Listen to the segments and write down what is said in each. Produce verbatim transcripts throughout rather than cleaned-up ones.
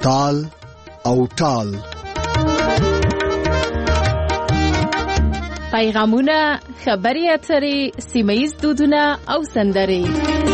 تال او ټال. پیغامونه، خبري اترې، سیمه‌ییز دودونه او سندرې.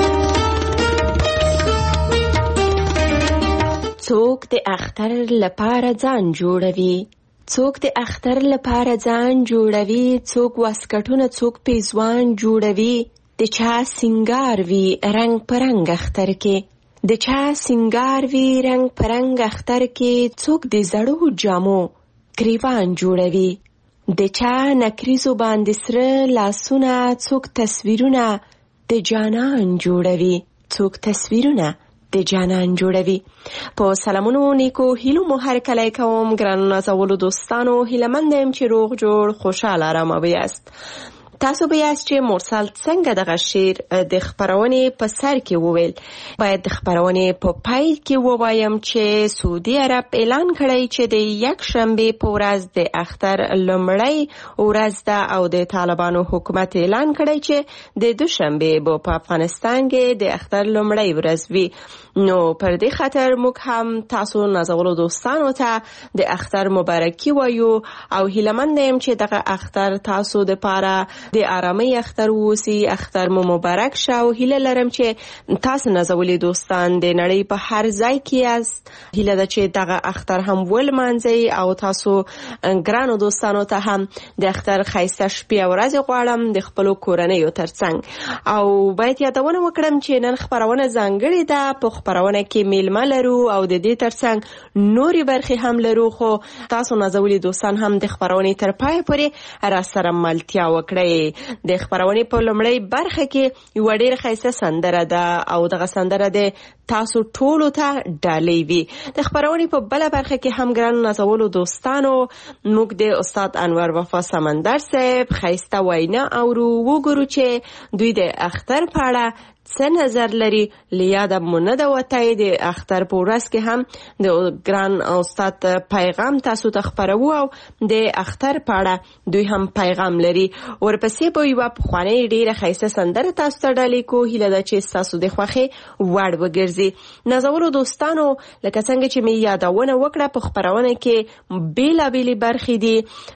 څوک د اختر لپاره ځان جوړوي، څوک د اختر لپاره ځان جوړوي، څوک واسکټونه، څوک پیزوان جوړوي. د چا سنگار وی رنگ پرنګ اختر کې، د چا سنگار وی رنگ پرنګ اختر کې، څوک د زړو جامو گریوان جوړوي. د چا نکریزو باندې سره لاسونه، څوک تصویرونه د جانان جوړوي، څوک تصویرونه د جانان جوړوي. په سلامونو نیکو هیلو مو هر کله کوم ګرانو نازولو دوستانو، هیله‌مند یم چې روغ جوړ خوشاله آرام یاست. تاسو به یاست چې مرسل څنګه دغه شعر د خبرونې په سر کې وویل. باید د خبرونې په پای کې ووایم چې سعودي عرب اعلان کړی چې د یک شنبه په ورځ د اختر لومړی ورځ ده او د طالبانو حکومت اعلان کړی چې د دوشنبه په افغانستان کې د اختر لومړی ورځ وي. نو پر دې خاطر موږ هم تاسو نازولو دوستانو ته د اختر مبارکي وایو او هیله‌مند یم چې دغه اختر تاسو د پاره د آرامۍ اختر ووسی. اختر مو مبارک شه او هیله لرم چې تاسو نازولي دوستان د نړۍ په هر ځای کې یاست. هیله ده چې دغه اختر هم ولمانځئ او تاسو ګرانو دوستانو ته هم د اختر ښایسته شپې او ورځې غواړم د خپلو کورنیو ترڅنګ. او باید یادونه وکړم چې نن خبرونه ځانګړې ده، په خبرونه کې میلمه لرو او د دې ترڅنګ نوري برخې هم لرو، خو تاسو نازولي دوستان هم د خبرونې تر پای پورې را سره ملتیا وکړئ. د خبرونې په لومړۍ برخه کې یو ډېر ښایسته سندره ده او دغه سندره ده تاسو ټولو ته ډالۍ وي. د خبرونې په بل برخه کې هم ګرانو نازولو دوستانو موږ د استاد انور وفا سمندر صاحب ښایسته وینا اورو، وګورو چې دوی د اختر په اړه څه نظر لري. لیاده مو نه ده وتی د اختر په ورځ کې هم د ګران استاد پیغام تاسو ته خپرو او د اختر په اړه دوی هم پیغام لري. ورپسې به یوه پخوانۍ ډېره ښایسته سندره تاسو ته ډالۍ کو. هیله ده چې ستاسو د خوښې وړ وګرځي. نازولو دوستانو لکه څنګه چې مې یادونه وکړه په خپرونه کې بېلابېلې برخې دي.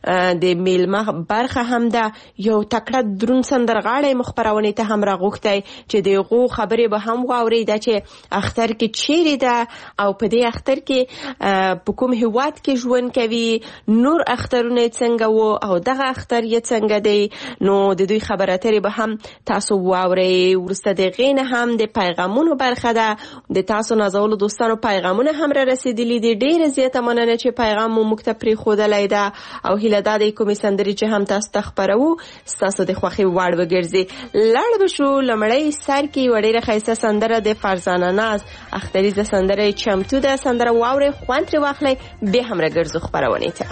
د میلمه برخه هم ده، یو تکړه دروند سندرغاړی مو خپرونې ته هم راغوښتی چې د غو خبرې به هم واوري دا چې اختر کې چیرې ده او په دې اختر کې په کوم هیواد کې ژوند کوي، نور اخترونه څنګه وو او دغه اختر یې څنګه دی. نو د دوی خبره اترې به هم تاسو واوري. ورسته د غینه هم د پیغامونو برخه ده. د تاسو نازولو دوستانو پیغامونه هم را رسیدلي دي. ډېره زیاته مننه چې پیغام مو موږ ته پرېښودلی ده او هیله دا دی کومې سندرې چې هم تاسو ته خپروو ستاسو د خوښې وړ وګرځي. لاړ به شو لومړی سر کې یوه ډېره ښایسته سندره د فرزانه ناز اختریزه سندره چمتو ده. سندره واورئ، خوند ترې واخلئ، بیا هم راګرځو خپرونې ته.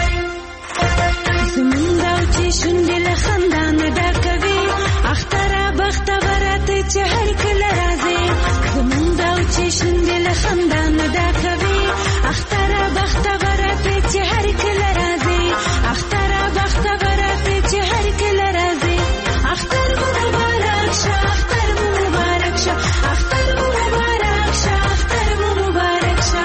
زمونږ او چې شونډې له خندا نه ډکوي، اختره بختوره ته چې هر کله راځې. زمونږ او چې شونډې له خندا نه ډکوي، اختره بختوره ته چې هر کله راځې. اختره بختوره ته چې هر کله راځې. اختر مو مبارک شه، اختر مو مبارک شه، اختر مو مبارک شه، اختر مو مبارک شه.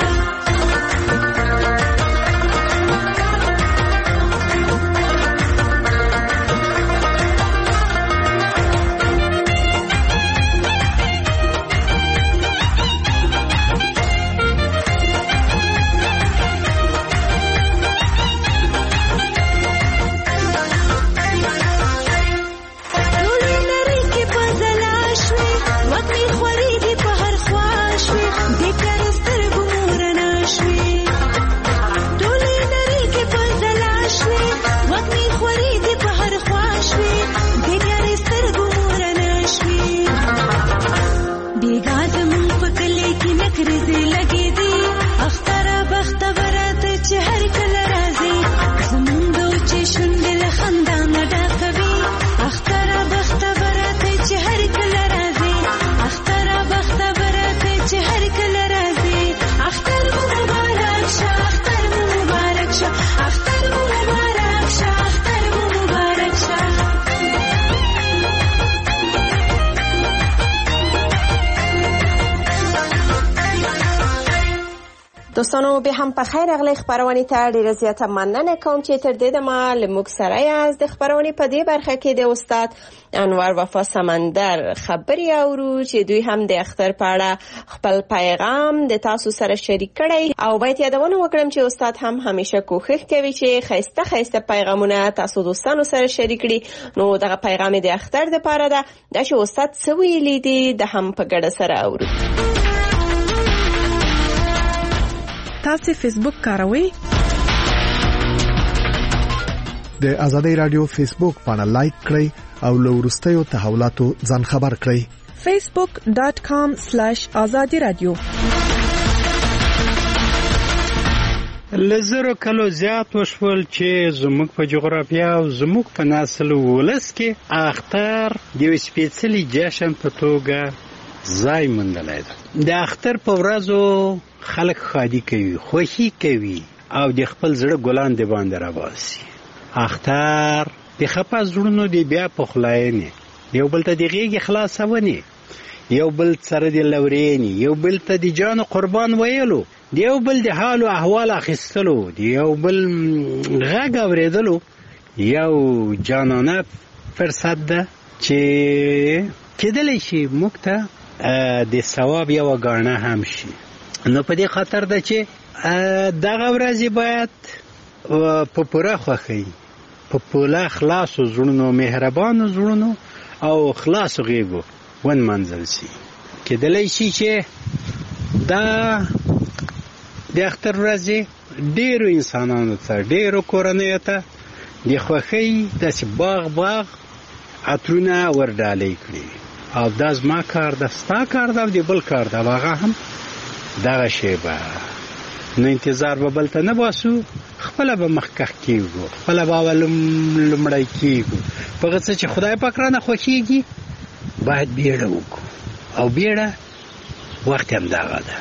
دوستانو به هم په خیر اغلی خبرونه ته ډیره زیاته مننه کوم چې تر دې دمه له موږ سره یاست. د خبرونه په دې برخه کې د استاد انور وفا سمندر خبري اورو چې دوی هم د اختر په اړه خپل پیغام د تاسو سره شریک کړي او باید یادونه وکړم چې استاد هم همیشه کوښښ کوي چې خیسته خیسته پیغامونه تاسو دوستانو سره شریک کړي. نو دغه پیغام د اختر د پاره ده دا چې استاد څه ویلي دي د هم په ګډه سره اورو. تاسو فیسبوک کاروئ؟ د آزادۍ رادیو فیسبوک باندې لایک کړئ او له وروستیو تحولاتو ځان خبر کړئ. facebook dot com slash azadi radio. لزرو کلو زیات وشول چې زموږ په جغرافیا او زموږ په نسل ولس کې اختر د سپیڅلي جشن په توګه ځای موندلی ده. د اختر په ورځو خلک خادي کوي، خوښي کوي او د خپل زړه ګلان دی باندې راباسي. اختر د خپه زړونو دی بیا پخلاینې، یو بل ته د غېږې خلاصونې، یو بل سره د لورینې، یو بل ته د جان قربان ویلو، د یو بل د حال او احوال اخیستلو، د یو بل غږ اورېدلو یو جانانه فرصت ده چې کېدلی شي موږ ته د ثواب یو ګاڼه هم شي. نو په دې خاطر ده چې دغه ورځې باید په پوره خوښۍ، په پوره خلاصو زړونو، مهربانو زړونو او خلاصو غېږو ونمانځل شي. کېدلی شي چې دا د اختر ورځې ډېرو انسانانو ته، ډېرو کورنیو ته د خوښۍ داسې باغ باغ عطرونه ورډالۍ کړي. او دا زما کار ده، ستا کار ده او د بل کار ده، هغه هم دغه شی به نو انتظار به بل ته نه باسو، خپله به مخکښ کېږو، خپله به لومړی کېږو. په هغه څه چې خدای پاک رانه خوښېږي باید بیړه وکړو او بیړه وخت هم دغه ده.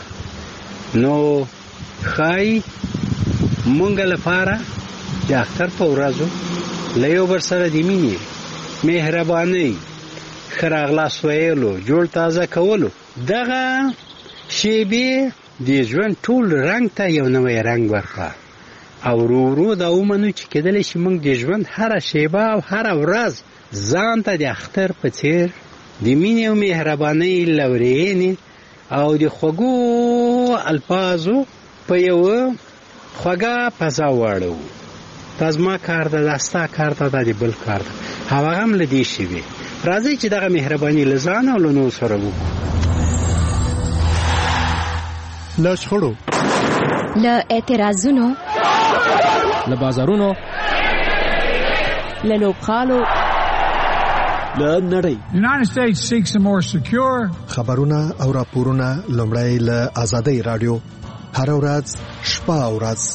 نو ښایي مونږ لپاره د اختر په ورځو له یو بل سره د مینې، مهربانۍ، ښه راغلاست ویلو، جوړ تازه کولو، دغه شیبې د ژوند ټول رنګ ته یو نوی رنګ ورکړه. او ورو ورو دا ومنو چې کېدلی شي موږ د ژوند هره شیبه او هره ورځ ځان ته د اختر په څېر د مینې او مهربانۍ، لورینې او د خوږو الفاظو په یوه خوږه فضا واړوو. دا زما کار ده، دا ستا کار ده، دا د بل کار ده، هغه هم له دې شیبې راځئ چې دغه مهرباني له ځان او له نور سره وکړو. له شخړو، له اعتراضونو، له بازارونو، له لوبغالو، له نړۍ. United States seeks a more secure. خبرونه او راپورونه لومړی له آزادۍ رادیو هر ورځ شپه او ورځ.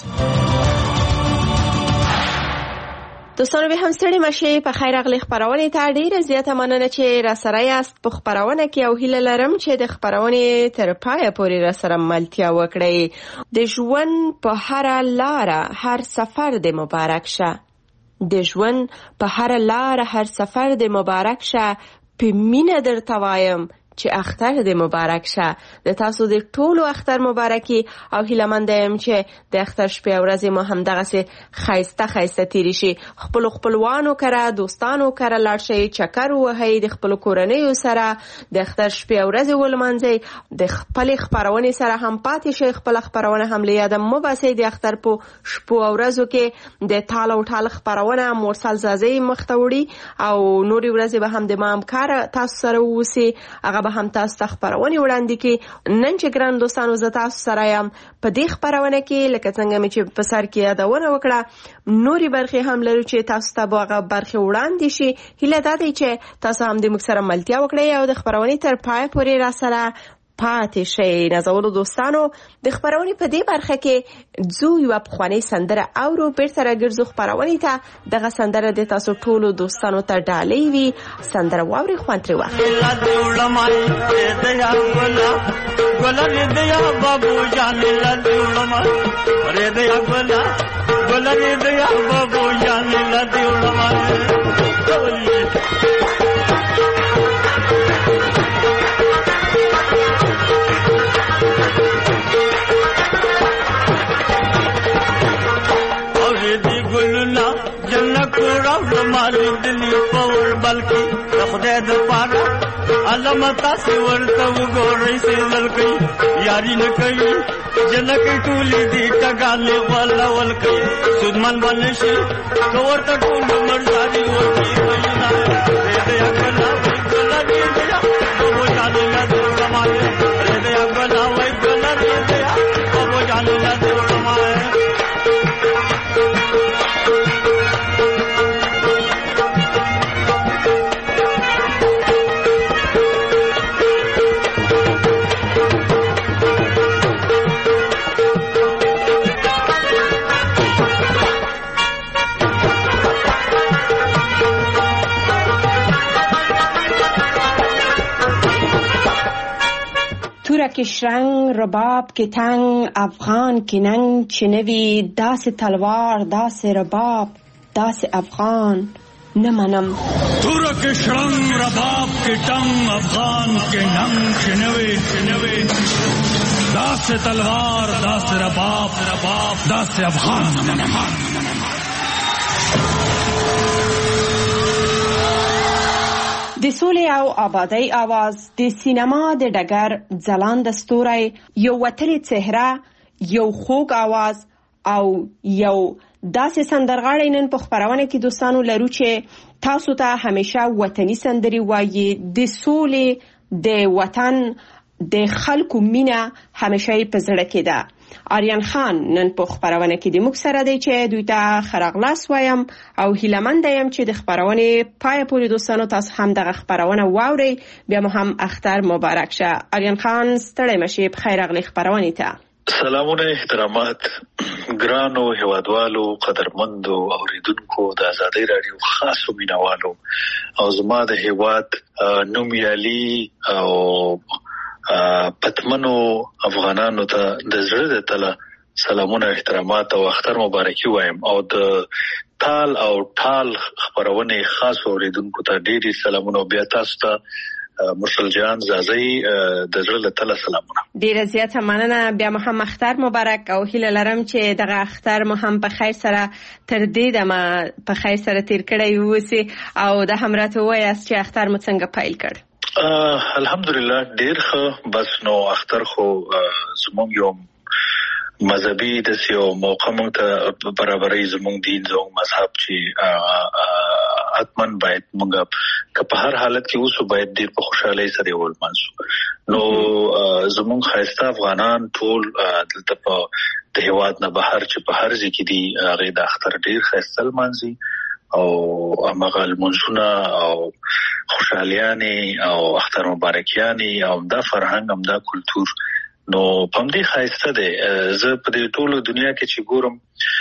دوستانو به هم ستړي مشي، په خیر اغلی خبرونه ته ډیره زیاته مننه چې را سره یاست په خبرونه کې، او هیله لرم چې د خبرونه تر پایه پورې را سره ملتیا وکړئ. د ژوند په هر لار هر سفر د مبارک شه، د ژوند په هر لار هر سفر د مبارک شه، په مینه درته وایم چې اختر د مبارک شه. د تاسو د ټولو اختر مبارکي او هیله مند یم چې د اختر شپې او ورځې مو هم دغسې ښایسته ښایسته تېرې شي. خپلو خپلوانو کره، دوستانو کره لاړ شئ، چکر ووهئ، د خپلو کورنیو سره د اختر شپې او ورځې ولمانځئ، د خپلې خپرونې سره هم پاتې شئ، خپله خپرونه هم له یاده مه باسئ. د اختر په شپو او ورځو کې د ټال او ټال خپرونه مرسل زازۍ مخ ته وړي او نورې ورځې به هم د ما همکاره تاسو سره واوسي، هغه به هم تاسو ته خبرونه وړاندې کړي. نن چې ګران دوستانو زه تاسو سره یم په دې خبرونه کې، لکه څنګه مې چې په سر کې یادونه وکړه، نورې برخې هم لرو چې تاسو ته به هغه برخې وړاندې شي. هیله دا دی چې تاسو هم د موږ سره ملتیا وکړئ او د خبرونې تر پایه پورې را سره پاتې شئ. نازولو دوستانو د خبرونې په دې برخه کې ځو یوه پخوانۍ سندره اورو، بیرته راګرځو خبرونې ته. دغه سندره د تاسو ټولو دوستانو ته ډالۍ وي. سندره واورئ، خوند ترې واخلئ. خدای د پاره علامه تاسو ورته وګورئ سیدل کوي یاري نه کوي جنکه ټولې دي ټګانې ولا ول کوي سودمن باندې شي ورته ټول مرزاري ورته وینا دې اکلا وکلا دې یا او جانې لا دې سمای دې اکلا وکلا دې یا او جانې لا دې سمای که شرنگ رباب که تنگ افغان که ننگ چنوی داس تلوار داس رباب داس افغان نمانم تورا که شرنگ رباب که تنگ افغان که ننگ چنوی چنوی داس تلوار داس رباب رباب داس افغان نمانم د سولې او آبادۍ आवाज د سینما د ډګر ځلانده ستوری یو وتلې څهره یو خوږ आवाज او یو داسې سندرغاړی نن په خپرونه کې دوستانو لرو چې تاسو ته همیشه وطني سندري وایي د سولې د وطن د خلکو مینه همیشه په زړه کې ده. آریان خان نن په خبرونه کې د موږ سره دی چې دوی ته خراغلاس وایم او هیلمند یم چې د خبرونه پای پورې دوستانو تاسو هم دغه خبرونه واوري بیا مو هم اختر مبارک شه. آریان خان ستړی مشي په خیر اغلی خبرونه ته. سلامونه احترامات ګرانو هوادوالو قدرمندو اوریدونکو د آزادۍ رادیو خاصو مینوالو او زما د هواد نومیالي او پتمنو افغانانو ته د زړه د تله سلامونه احترامات او اختر مبارکي وایم او د تال او ټال خبرونه خاص اوریدونکو ته ډېری سلامونه بیا تاسو ته مرسل جان زازي د زړه له تله سلامونه. ډیره زیاته مننه بیا مو هم اختر مبارک او هیله لرم چې دغه اختر مو هم په خیر سره تر دې دمه په خیر سره تیر کړی ووسی او د همراته وایاست چې اختر مو څنګه پیل کړ. الحمدلله ډیر ښه بس نو اختر خو زموږ یو مذهبي د سیو موقع مونږ ته برابرۍ زموږ دین زموږ مذهب چې حتمن باید مونږ که په هر حالت کې اوسو باید ډیر په خوشحالۍ سره ولمانځو. نو زموږ ښایسته افغانان ټول دلته په د هېواد نه بهر چې په هر ځای کې دي هغې د اختر ډیر ښایسته لمانځي او هغه لمونځونه او خوشحالیانې او اختر مبارکیانې او دا فرهنګ هم دا کلتور نو په همدې ښایسته دی. زه په دې ټولو دنیا کې چې ګورم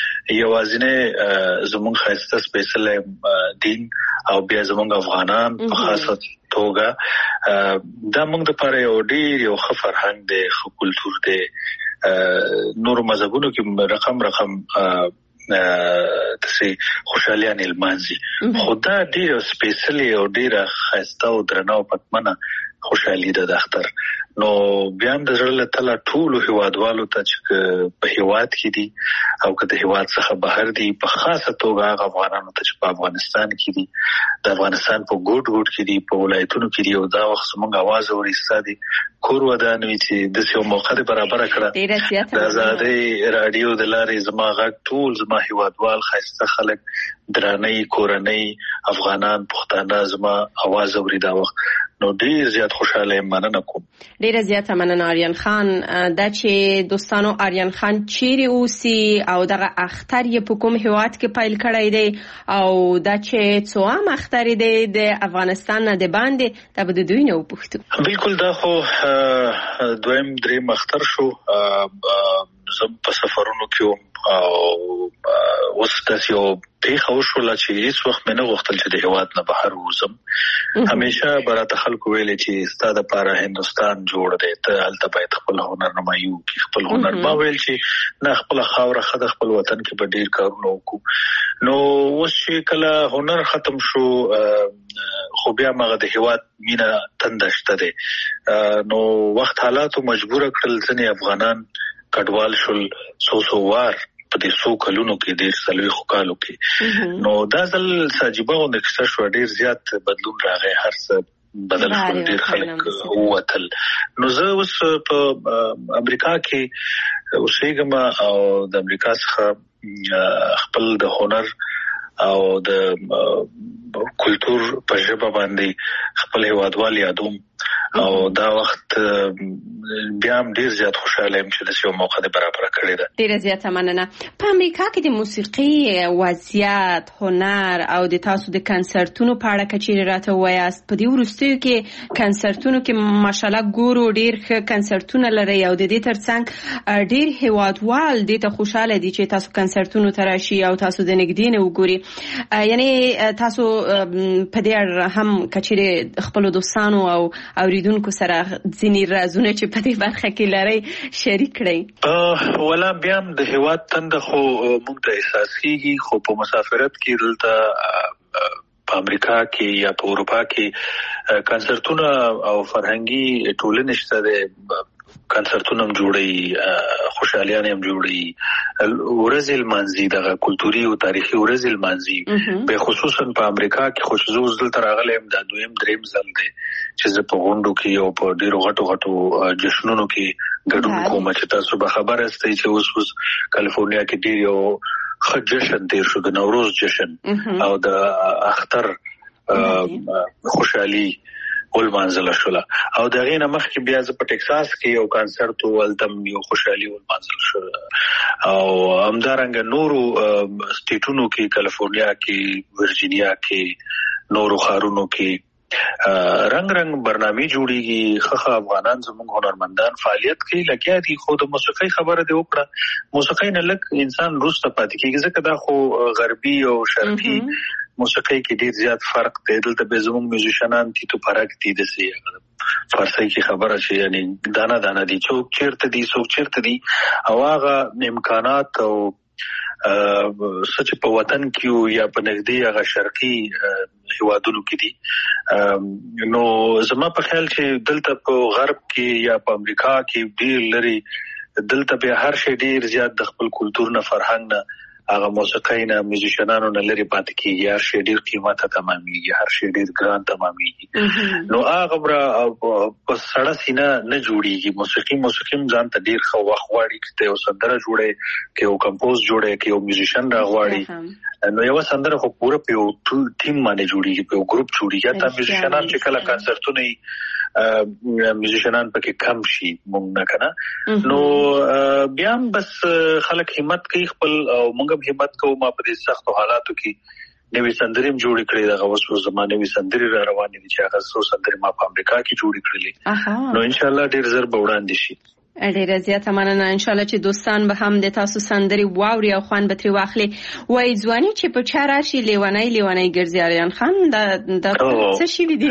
یوازینی زموږ ښایسته سپېڅلی دین او بیا زموږ افغانان په خاصه توګه دا موږ دپاره یو ډېر یو ښه فرهنګ دی ښه کلتور دی. نورو مذهبونو کې رقم رقم داسې خوشحالیانې لمانځي خو دا ډېره سپېڅلې او ډېره ښایسته او درنه او پتمنه خوشحالي ده د اختر. نو بیا هم د زړه له تله ټولو هېوادوالو ته چې په هېواد کې دي او که د هېواد څخه بهر دي په خاصه توګه هغه افغانانو ته چې په افغانستان کې دي د افغانستان په ګوټ ګوټ کې دي په ولایتونو کې دي او دا وخت زموږ اواز اوري ستا دي کور ودان وي چې داسې یو موقع دې برابره کړه د آزادۍ راډیو د لارې زما غږ ټول زما هېوادوال ښایسته خلک درانۍ کورنۍ افغانان پښتانه زما اواز اوري دا وخت نو ډیر زیات خوشاله مننه کوم. ډیره زیاته مننه آریان خان. دا چې دوستانو آریان خان چیرې اوسي او دغه اختر یې په کوم هیواد کې پیل کړی دی او دا چې څوام اختر دی د افغانستان نه د باندې دا به د دوی نه وپوښتو. بالکل دا خو دویم دریم اختر شو. زم په سفرونو کې او اوس داسې یو پیښه وشوله چې هېڅ وخت مې نه غوښتل چې د هېواد نه بهر ووځم. همیشه به راته خلکو ویلې چې ستا دپاره هندوستان جوړ دی ته هلته باید خپل هنر نمایي وکړي خپل هنر. ما ویل چې نه خپله خاوره ښه ده خپل وطن کې به ډېر کارونه وکړو. نو اوس چې کله هنر ختم شو خو بیا هماغه د هېواد مینه تنده شته دی. نو وخت حالاتو مجبوره کړل ځینې افغانان کډوال شول څو څو وار په دې څو کلونو کې ډېر څلوېښتو کالو کې نو دا ځل ساجيبه غونډه کې شو ډېر زیات بدلون راغی هر څه بدل شو ډېر خلک ووتل نو زه اوس په امریکا کې اوسېږم او د امریکا څخه خپل د هنر او د کلچر په ژبه باندې خپل هیوادوال یادوم او دا وخت بیا هم ډیر زیات خوشاله یم چې د یو موقع د برابر کړی ده. ډیر زیات مننه. په امریکا کې د موسیقي وضعیت، هنر او د تاسو د کنسرتونو په اړه کچې راته وایاست. په دې وروستیو کې کنسرتونو کې ماشاءالله ګورو ډیر ښه کنسرتونه لري او د دې ترڅنګ ډیر هیوادوال دې ته خوشاله دي چې تاسو کنسرتونو ته راشي او تاسو د نږدې نه وګوري. یعنی تاسو په دې اړه هم کچې خپل دوستانو او اوریدونکو سره ځینې رازونه چې په دې برخه کې لري شریک کړئ؟ ولا بیا د هیواد تند خو موږ ته احساسېږي خو په مسافرت کې دلته په امریکا کې یا په اروپا کې کنسرتونه او فرهنګي ټولنې شته ده کنسرتونه هم جوړي خوشحالیان هم جوړي ورځې لمانځي دغه کلتوري او تاریخي ورځې لمانځي به خصوصا په امریکا کې خوشزو دلته راغلی هم دا دویم دریم ځل دی چې زه په غونډو کې او په ډیرو غټو غټو جشنونو کې ګډون کوم چې تاسو به خبر یاستئ چې اوس اوس کالیفورنیا کې ډیر یو ښه جشن تیر شو د نوروز جشن او د اختر خوشحالي ول منځله شوله او دغه نه مخکې بیا ز په ټکساس کې یو کانسرت ولتم یو خوشحالي ول منځله شو او همدارنګه نورو سټیټونو کې کالیفورنیا کې ورجینیا کې نورو ښارونو کې رنگ رنگ برنامه جوړیږي خخ افغانان زموږ هنرمندان فعالیت کوي لکه دي خو د موسیقي خبره دی وکړه موسیقي نه لک انسان روسته پاتې کیږي ځکه دا خو غربي او شرقي موسیقي کې ډیر زیات فرق دی دلته به زموږ میوزیشنان دي تو فرق دي د سي فارسی کې خبره شي یعنی دانا دانا دي څوک چیرته دي څوک چیرته دي او هغه امکانات او سچ په وطن کې یا په نږدې هغه شرقي هیوادونو کې دي نو زما په خیال چې دلته په غرب کې یا په امریکا کې ډیر لري دلته به هر شي ډیر زیات د خپل کلچر نه فرهنګ نه هغه موسیقي نه میوزیشنانو نه لري پاتې کیږي هر شي ډیر قیمته تمامېږي هر شي ډیر ګران تمامېږي نو هغه بر په سړه سینه نه جوړیږي موسیقي موسیقي ځان ته ډیر خو وخت غواړي چې یو سندره جوړي کې یو کمپوز جوړي کې یو میوزیشن را غواړي نو یو سندره خو پوره په یو ټیم باندې جوړیږي په یو ګروپ جوړیږي یا تا میوزیشنان چې کله کنسرتونه میوزیشنان پکې کم شي مونږ نه کنه نو بیا بس خلک همت کوي خپل او مونږ همت کوو ما په دې سختو حالاتو کې نوې سندرې جوړې کړې دغه وسو زمانه نوې سندرې را روانې دي چې هغه څو سندرې ما په امریکا کې جوړې کړلې نو ان شاء الله ډېر زر به وړاندې شي. ډیره زیاته مننه. ان شاء الله چې دوستان به هم د تاسو سندرې واوري او خوان به ترې واخلي. وای ځواني چې په چا راشي لیونی لیونی ګرځي اریان خان دا د څه شي دي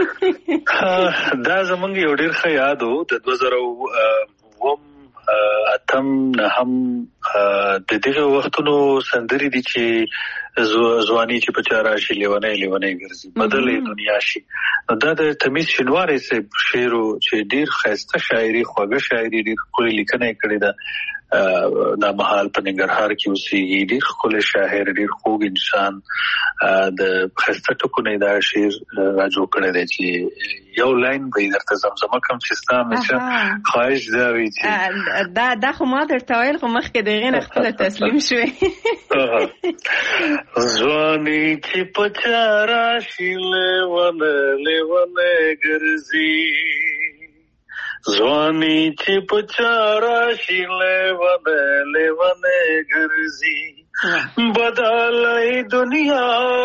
دا زمونږ یو ډیر ښه یاد و د دوه زره اووم اتم نه هم د دغه وختونو سندرې دي چې ځواني چې په چا راشي لیونی لیونی ګرځي بدلې دنیا شي دا د تمیز شینواری سه شعر چې ډیر ښایسته شاعري خوږه شاعري ډیر ښکلي لیکنه کړې ده دا مهال په ننګرهار کې اوسېږي ډیر ښکلی شاعر ډیر خوږ انسان د ښایسته ټکو نه دا شعر را جوړ کړی دی چې یو لاین به درته زمزمه کوم چې ستا همیشه خواهش دا وي چې دا دا خو ما درته ویل خو مخکې د هغې نه خپله تسلیم شوې ځواني چې په چا راشي لیونی لیونی ګرځي ځواني چې په چا راشي لیونی لیونی ګرځي بدلای دنیا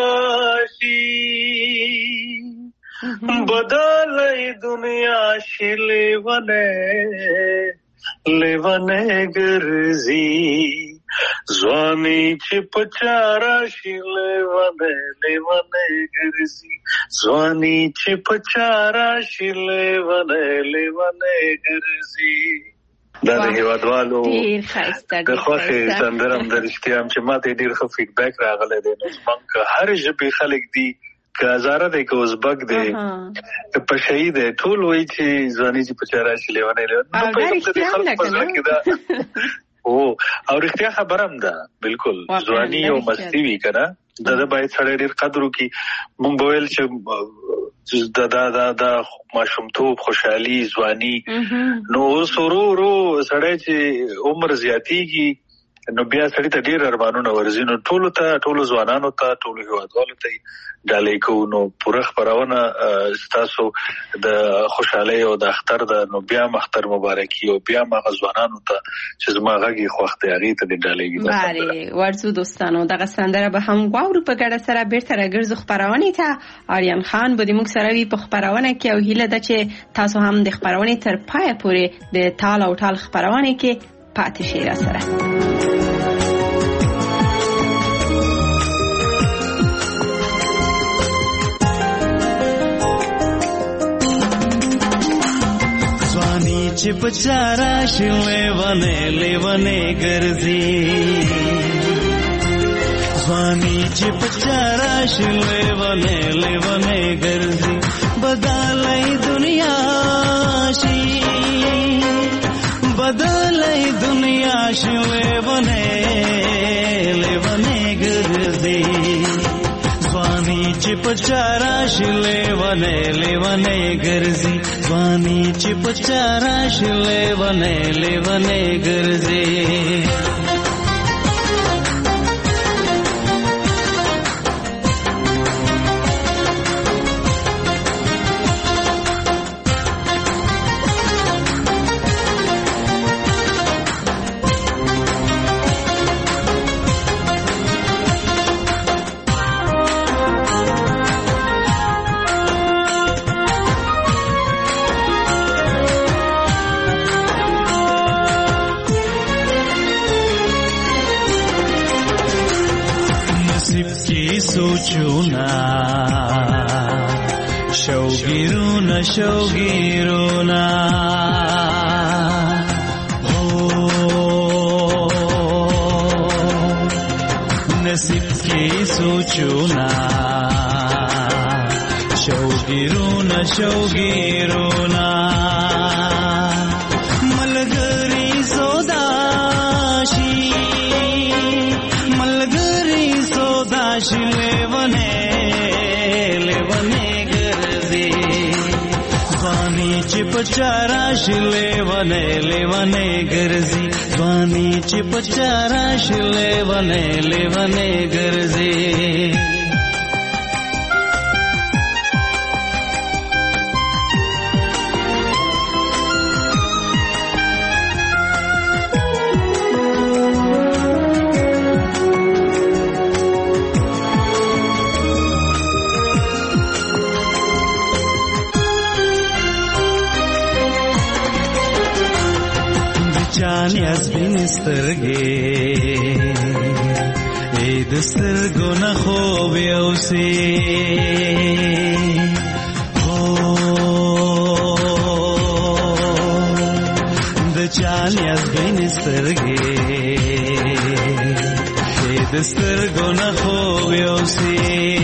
شي بدلای دنیا شي لیونی لیونی ګرځي ځواني چې په چا راشي لیونی لیونی ګرځي ځواني چې په چا راشي لیونی لیونی ګرځي. دا د هیوادوالو د خوښې سندره هم د رښتیا هم چې ما ته ډېر ښه فیډبیک راغلی دی نو زموږ هر ژبې خلک دي که هزاره دی که ازبک دی که پشهی دی ټول وایي چې ځواني چې په چا راشي لیونی لیونی نو په یو د خلک په زړه کې دا او او رښتیا خبره هم ده بالکل ځواني او مستی وی کنه د باید سره ډیر قدر وکي مونږ ویل چې دا دا دا دا ماشومتوب خوشحالي ځواني نو سورو ورو سره چې عمر زیاتیږي نو بیا سړی ته ډیر ارمانونه ورځي نو ټولو ته ټولو ځوانانو ته ټولو هیوادوالو ته ډالۍ کوو نو پوره خبرونه ستاسو د خوشحالۍ او د اختر د نو بیا مختر مبارکي او بیا ما ځوانانو ته چې زما غږی خوښته هغه ته ډالۍ کوي. بله ورزو دوستانو دغه سندره به هم غواړو په ګډه سره بیرته راګرځو خبرونه ته آریان خان به موږ سره وي په خبرونه کې او هیله ده چې تاسو هم د خبرونه تر پای پورې د تال او ټال خبرونه کې پاتې شئ را سره. چې پچارا شلې ونه لیونه ګرځي ځواني چې پچارا شلې ونه لیونه ګرځي بدلای دنیا شي بدلای دنیا شلې ونه لیونه ګرځي ځواني چې پچارا شلې ونه لیونه ګرځي ځواني چې پچارا شلې ونه لیونه ګرځي सोचूना शौगिरूना शौगिरूना हो नसीब की सोचूना शौगिरूना शौगिरूना मलगरी सोदाशी मलगरी सोदाशी लेवने लेवने गर्दी ज़वानी चिपचारा शिलेवने लेवने गर्दी ज़वानी चिपचारा शिलेवने लेवने गर्दी Chanias binisterge e destergo na khobe ausi ho de chanias binisterge e destergo na khobe ausi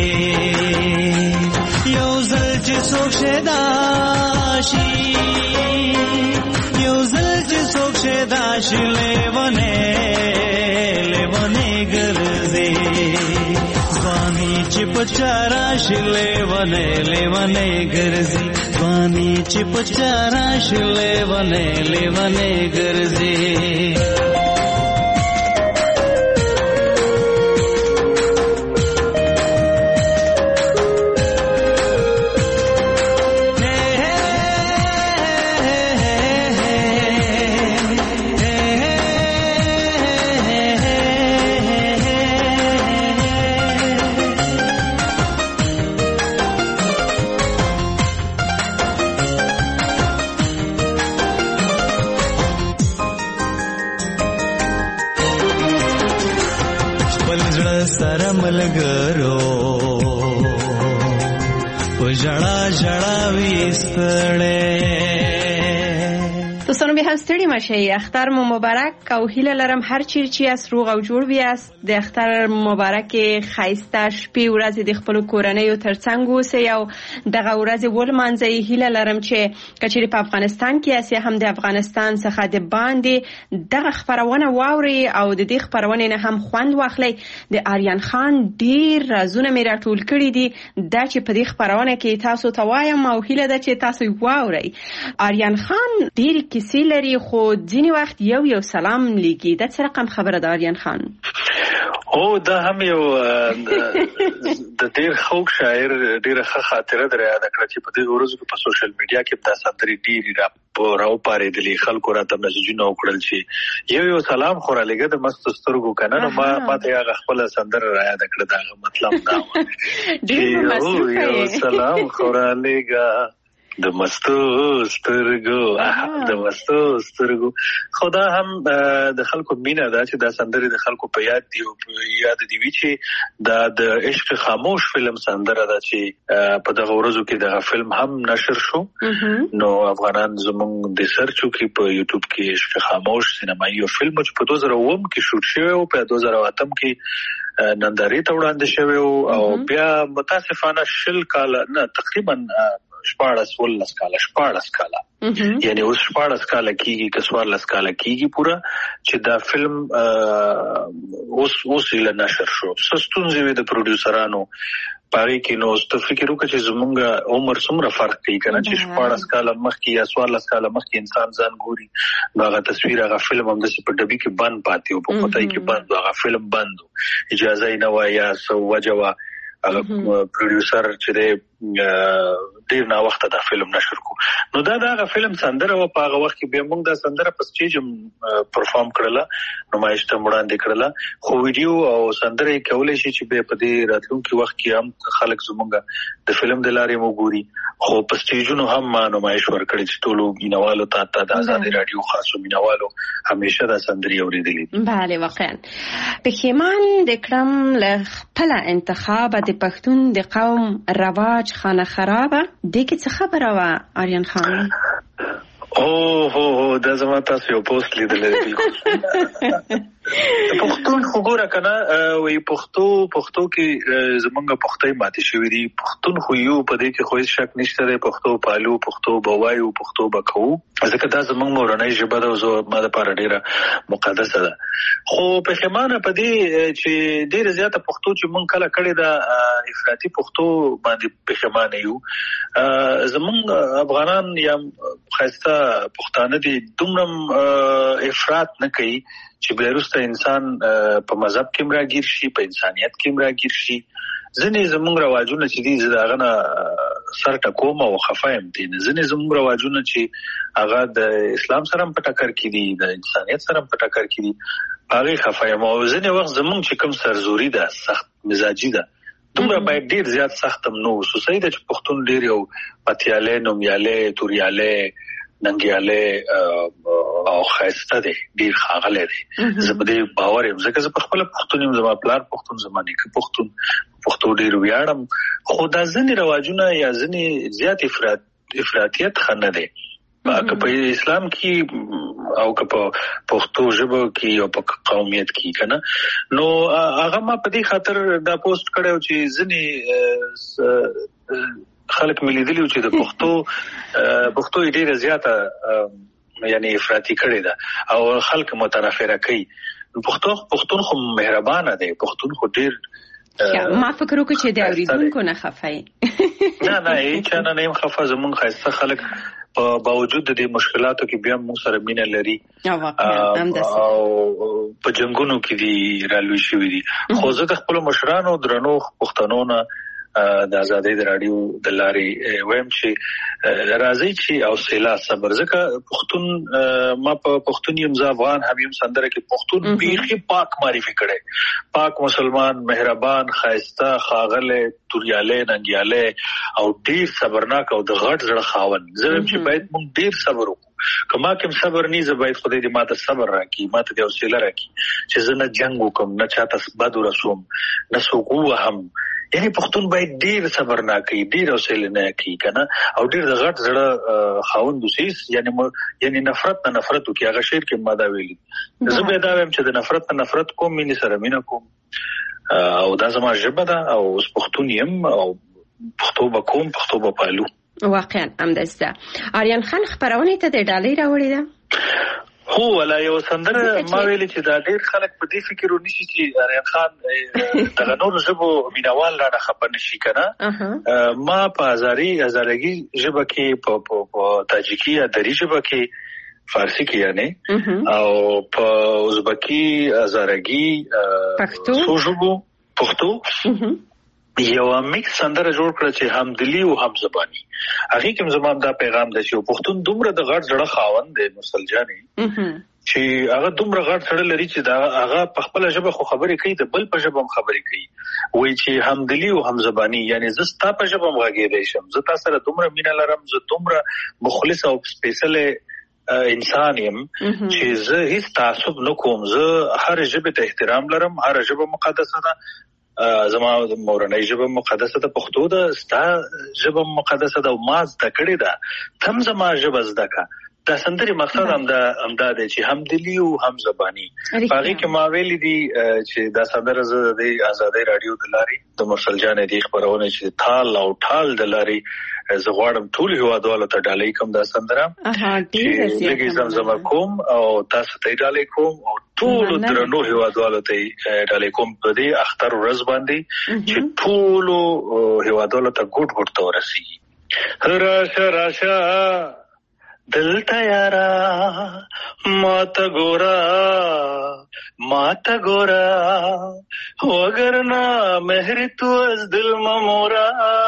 yo zal je sokshdashi yo zal दाशी लेवने लेवने गर्जे ज़वानी चिपचारा शिलेवने लेवने गर्जे ज़वानी चिपचारा शिलेवने लेवने गर्जे خانم به هم ستړي مشي. اختر مو مبارک او هیله لرم هر چیرې چې اس روغ او جوړ بیاست. د اختر مبارک خایسته شپې ورځې د خپل کورنۍ ترڅنګ اوسئ او دغه ورځ ولمانځئ. هیله لرم چې کچېرې په افغانستان کې اسی هم د افغانستان څخه د باندې دغه خبرونه واوري او د دې خبرونه نه هم خوند واخلي. د آریان خان ډیر رازونه مې راټول کړي دي دا چې په دې خبرونه کې تاسو ته وایم او هیله ده چې تاسو واورئ. آریان خان ډیر کیسې لري خو ځینې وخت یو یو سلام لیکي. دا څه رقم خبره ده آریان خان؟ او دا هم یو د ډیر خوږ شاعر ډیره ښه خاطره درې یاد کړه چې په دې ورځو کې په سوشل میډیا کې دا سندرې ډېرې را راو پارېدلې. خلکو راته میسجونه وکړل چې یو یو سلام خو را لېږه د مستو سترګو که نه نو ما ما ته هغه خپله سندره را یاده کړه. د هغه مطلب دا و چې یو سلام خو را لېږه د مستو سترګو د مستو سترګو. خو دا هم د خلکو مینه ده چې دا سندرې د خلکو په یاد دي او په یاد دي وي چې دا د عشق خاموش فلم سندره ده چې په دغه ورځو کې دغه فلم هم نشر شو. نو افغانان زموږ د سرچو کې په یوټیوب کې عشق خاموش سینمایي فلم چې په دوه زره اووه کې شوټ شوی او په دوه زره اته کې نندارې ته وړاندې شوی او بیا متاسفانه شل کاله نه تقریبا شپاړس ولس کاله شپاړس کاله یعنی اوس شپاړس کاله کېږي که څوارلس کاله کېږي پوره چې دا فلم اوس اوس یې نشر شو. څه ستونزې وې د پروډیوسرانو په هغې کې. نو ته فکر وکړه چې زمونږ عمر څومره فرق کوي که نه چې شپاړس کاله مخکې یا څوارلس کاله مخکې انسان ځان ګوري نو هغه تصویر هغه فلم همداسې په ډبي کې بند پاتې و په پټۍ کې بند و هغه فلم بند و اجازه یې نه وه یا څه وجه وه. هغه پروډیوسر چې دی ډیر نا وخته دا فلم نشر کو. نو دا دا فلم سندره و په هغه وخت کې به موږ دا سندره په سټیج هم پرفارم کړله نمایش ته وړاندې کړله. خو ویډیو او سندره کولای شي چې به په دې راتلونکي وخت کې هم خلک زموږ د فلم د لارې مو ګوري. خو په سټیجونو هم ما نمایش ورکړي چې ټولو مینوالو ته ته د آزادۍ رادیو خاصو مینوالو همیشه دا سندرې اورېدلې. بله واقعا پښیمان د کړم له خپل انتخاب د پښتون د قوم رواج خانه خرابه دې کې څه خبره وه آریان خان؟ او هو هو دا زما تاسو یو پوسټ لیدلې بالکل پښتون خو ګوره که نه وایي پښتو پښتو کې زمونږ پښتۍ ماتې شوي دي. پښتون خو یو په دې کې خو هېڅ شک نشته دی. پښتو پالو پښتو به وایو پښتو به کوو ځکه دا زمونږ مورنۍ ژبه ده او زه ما دپاره ډېره مقدسه ده. خو پښیمانه په دې چې ډېره زیاته پښتو چې مونږ کله کړې ده افراطي پښتو باندې پښیمانه یو. زمونږ افغانان یا ښایسته پښتانه دي دومره افراط نه کوي چې بیا وروسته انسان په مذهب کې هم راګیر شي په انسانیت کې هم راګیر شي. ځینې زموږ رواجونه چې دي زه د هغه نه سر ټکوم او خفه یم ترېنه. ځینې زموږ رواجونه چې هغه د اسلام سره هم په ټکر کې دي د انسانیت سره هم په ټکر کې دي په هغې خفه یم. او ځینې وخت زموږ چې کوم سرزوري ده سخت مزاجي ده دومره باید ډېر زیات سخت هم نه اوسو. صحیح ده چې پښتون ډېر یو پتیالی نومیالی توریالی ننګیالی او ښایسته دی ډېر ښاغلی دی. زه په دې باور یم ځکه زه په خپله پښتون یم زما پلار پښتون زما نیکه پښتون پښتو ډېر ویاړم. خو دا ځینې رواجونه یا ځینې زیات افراط افراطیت ښه نه دی. که په اسلام کې او که په پښتو ژبه کې او په قومیت کې که نه نو هغه ما په دې خاطر دا پوسټ کړی چې ځینې خلک مې لیدلي چې د پښتو پښتو یې ډېره زیاته یعنی افراطي کړې ده او خلک متنفره کوي. پښتو پښتون خو مهربانه دی. پښتون خو ډېر ما فکر وکړ چې د اورېدونکو نه خفه یې. نه نه هېچا نه نه یم خفه. زمونږ ښایسته خلک په باوجود د دې مشکلاتو کې بیا موږ سره مینه لري او په جنګونو کې دي رالوي شوي دي. خو زه د خپلو مشرانو درنو پښتنو نه د آزادۍ د راډیو د لارې وایم چې راځئ چې حوصله صبر ځکه پښتون ما په پښتون یم زه افغان هم یم سندره کې پښتون بیخي پاک معرفي کړی. پاک مسلمان مهربان ښایسته ښاغلی توریالی ننګیالی او ډېر صبرناک او د غټ زړه خاوند. زه وایم چې باید موږ ډېر صبر وکړو. که ما کوم صبر نه زه باید خدای دې ما ته صبر راکړي ما ته دې حوصله راکړي چې زه نه جنګ وکړم نه چاته بد ورسوم نه څوک ووهم یعنی پښتون باید ډیر صبرناک وي، ډیر حوصله نه کوي کنه، او ډیر د غټ زړه خاوند وسیس، یعنی یعنی نفرت نه نفرت وکي. هغه شعر کې ماده ویلي زه به دا وایم چې د نفرت نه نفرت کوم، مینه سره مینه کوم، او دا زما ژبه ده او اوس پښتون یم او پښتو به کوم، پښتو به پالو. واقعا همداسته. آریان خان خبرونه ته د ډالۍ راوړی ده؟ هو ولا یو سندره ما ویلي چې دا ډیر خلک په دې فکر ونیسي چې آریان خان دغه نور ژبو مینوال لا نه خبر نشي کنه. ما په هزاري هزارګي ژبه کې په تاجیکي یا دری ژبه کې فارسی کې یعنی او په ازبکی هزارګي پښتو څو ژبو پښتو یو میکس سندره جوړ کړ چې هم دلی او هم زبانی. هغه کوم زمام دا پیغام د چې پښتون دومره د غړ جوړه خاوند دی مسلجاني چې هغه دومره غړ سره لري چې دا هغه په خپل ژبه خو خبرې کوي، د بل په ژبه هم خبرې کوي. وایي چې هم دلی او هم زبانی، یعنی زستا په ژبه هم غږیدای شم، زه تاسو سره دومره مینه لرم، زه دومره مخلص او سپیشل انسان یم چې زه هیڅ تعصب نه کوم، زه هر ژبه ته احترام لرم، هر ژبه مقدسه ده. زما مورنۍ ژبه مقدسه ده، پښتو ده، ستا ژبه مقدسه ده او ما زده کړې ده، تم زما ژبه زده کا. دا سندري مقصد هم دا هم دا دی چې هم دلی او هم زبانی. هغه کې ما ویلي دي چې دا سندره زه د آزادۍ رادیو د لارې د مرسل جان دی خبرونه چې تال او ټال د لارې زه غواړم ټول هیوادوالو ته ډالۍ کوم دا سندره چې لګي زمزمه کوم او تاسو ته ډالۍ کوم او ټول درنو هیوادوالو ته ډالۍ کوم په دې اختر ورځ باندې چې ټول هیوادوالو ته ګډ ګډ تور رسیږي. راشه راشه دلتا یارا ماتا گورا ماتا گورا وگرنا مهر تو از دل ممورا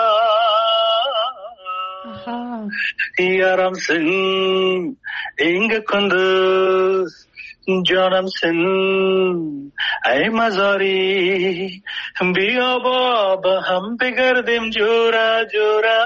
یارم سن اینگ کندس جانم سن ای مزاری بیا بابا هم بگردیم جورا جورا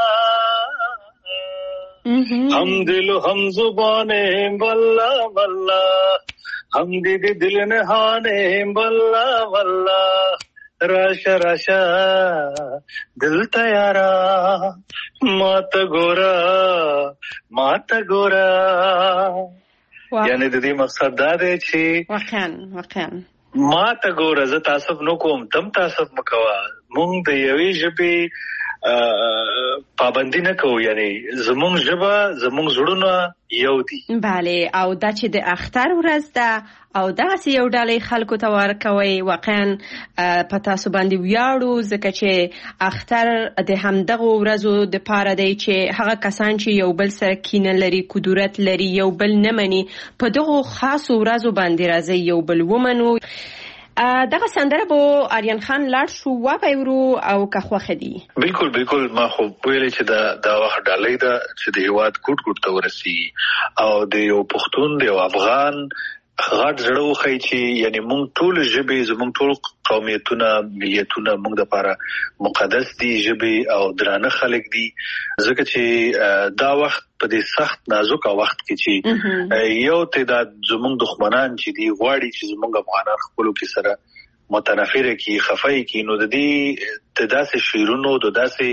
हम दिल हम जुबाने बल्ला बल्ला हम दीदी दिल नहाने बल्ला बल्ला राशा राशा दिल तैयारा मात गोरा मात गोरा. یعنی د دې مقصد دا دی چې واقعا واقعا ماته ګوره، زه تعصب نه کوم، تم تعصب مکوه، مونږ د یوې ژبې پابندی نه کوو، یعنی زمونږ ژبه زمونږ زړونه یو دي. بله، او دا چې د اختر ورځ ده او داسې یو ډالۍ خلکو ته ورکوي، واقعا په تاسو باندې ویاړو، ځکه چې اختر د همدغو ورځو د پاره دی چې هغه کسان چې یو بل سره کینه لري، کدورت لري، یو بل نه مني، په دغو خاصو ورځو باندې راځي یو بل ومنو. دغه سندره بو آریان خان لاړ شو و پیورو او که خوخه دی. بالکل بالکل، ما خو ویلې چې دا دا وخت ډالۍ ده چې د هیواد ګډ ګډ ته ورسي او د یو پښتون د یو افغان غټ زړه وخی چې یعنی مونږ ټول ژبې زمونږ ټول قومیتونه ملیتونه مونږ د لپاره مقدس دي ژبې او درانه خلک دي، ځکه چې دا وخت په دې سخت نازک وخت کې چې یو تعداد زمونږ دښمنان چې دي غواړي چې زمونږ افغانان خپلو کې سره متنافره کی خفای کی، نو د دې د داسې شیرونو د داسې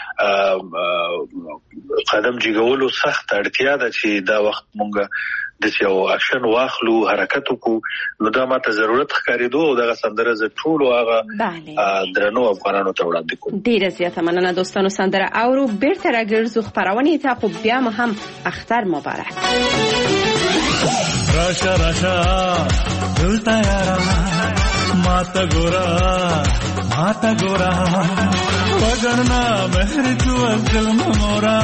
قدم جګولو سخت اړتیا ده چې دا وخت مونږ د یو اکشن واخلو، حرکت وکړو. نو دا ماته ضرورت ښکارېدو او دغه سندره زه ټولو هغه درنو افغانانو ته وړاندې کوم. ډېره زیاته مننه دوستانو، سندره اورو بیرته راګرځو خپرونې ته، خو بیا مو هم اختر مبارک. راشه راشه دلته یارا ماتا گورا ماتا گورا وگرنا مهر تو از دل ممورا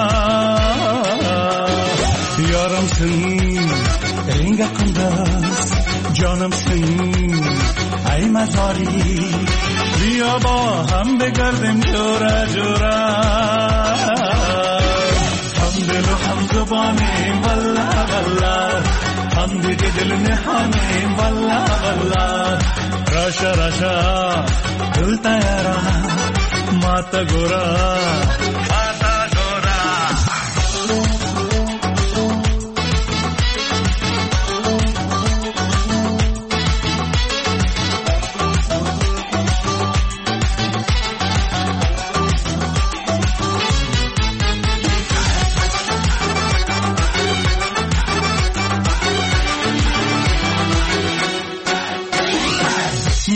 یارم سن رنگ قنداز جانم سن ای مزاری بیا با هم بگردیم جورا جورا هم دل و هم زبانیم والله والله هم دیگه دل نهانیم والله والله راشا راشا دل تیارا ماتا گورا ماتا گورا.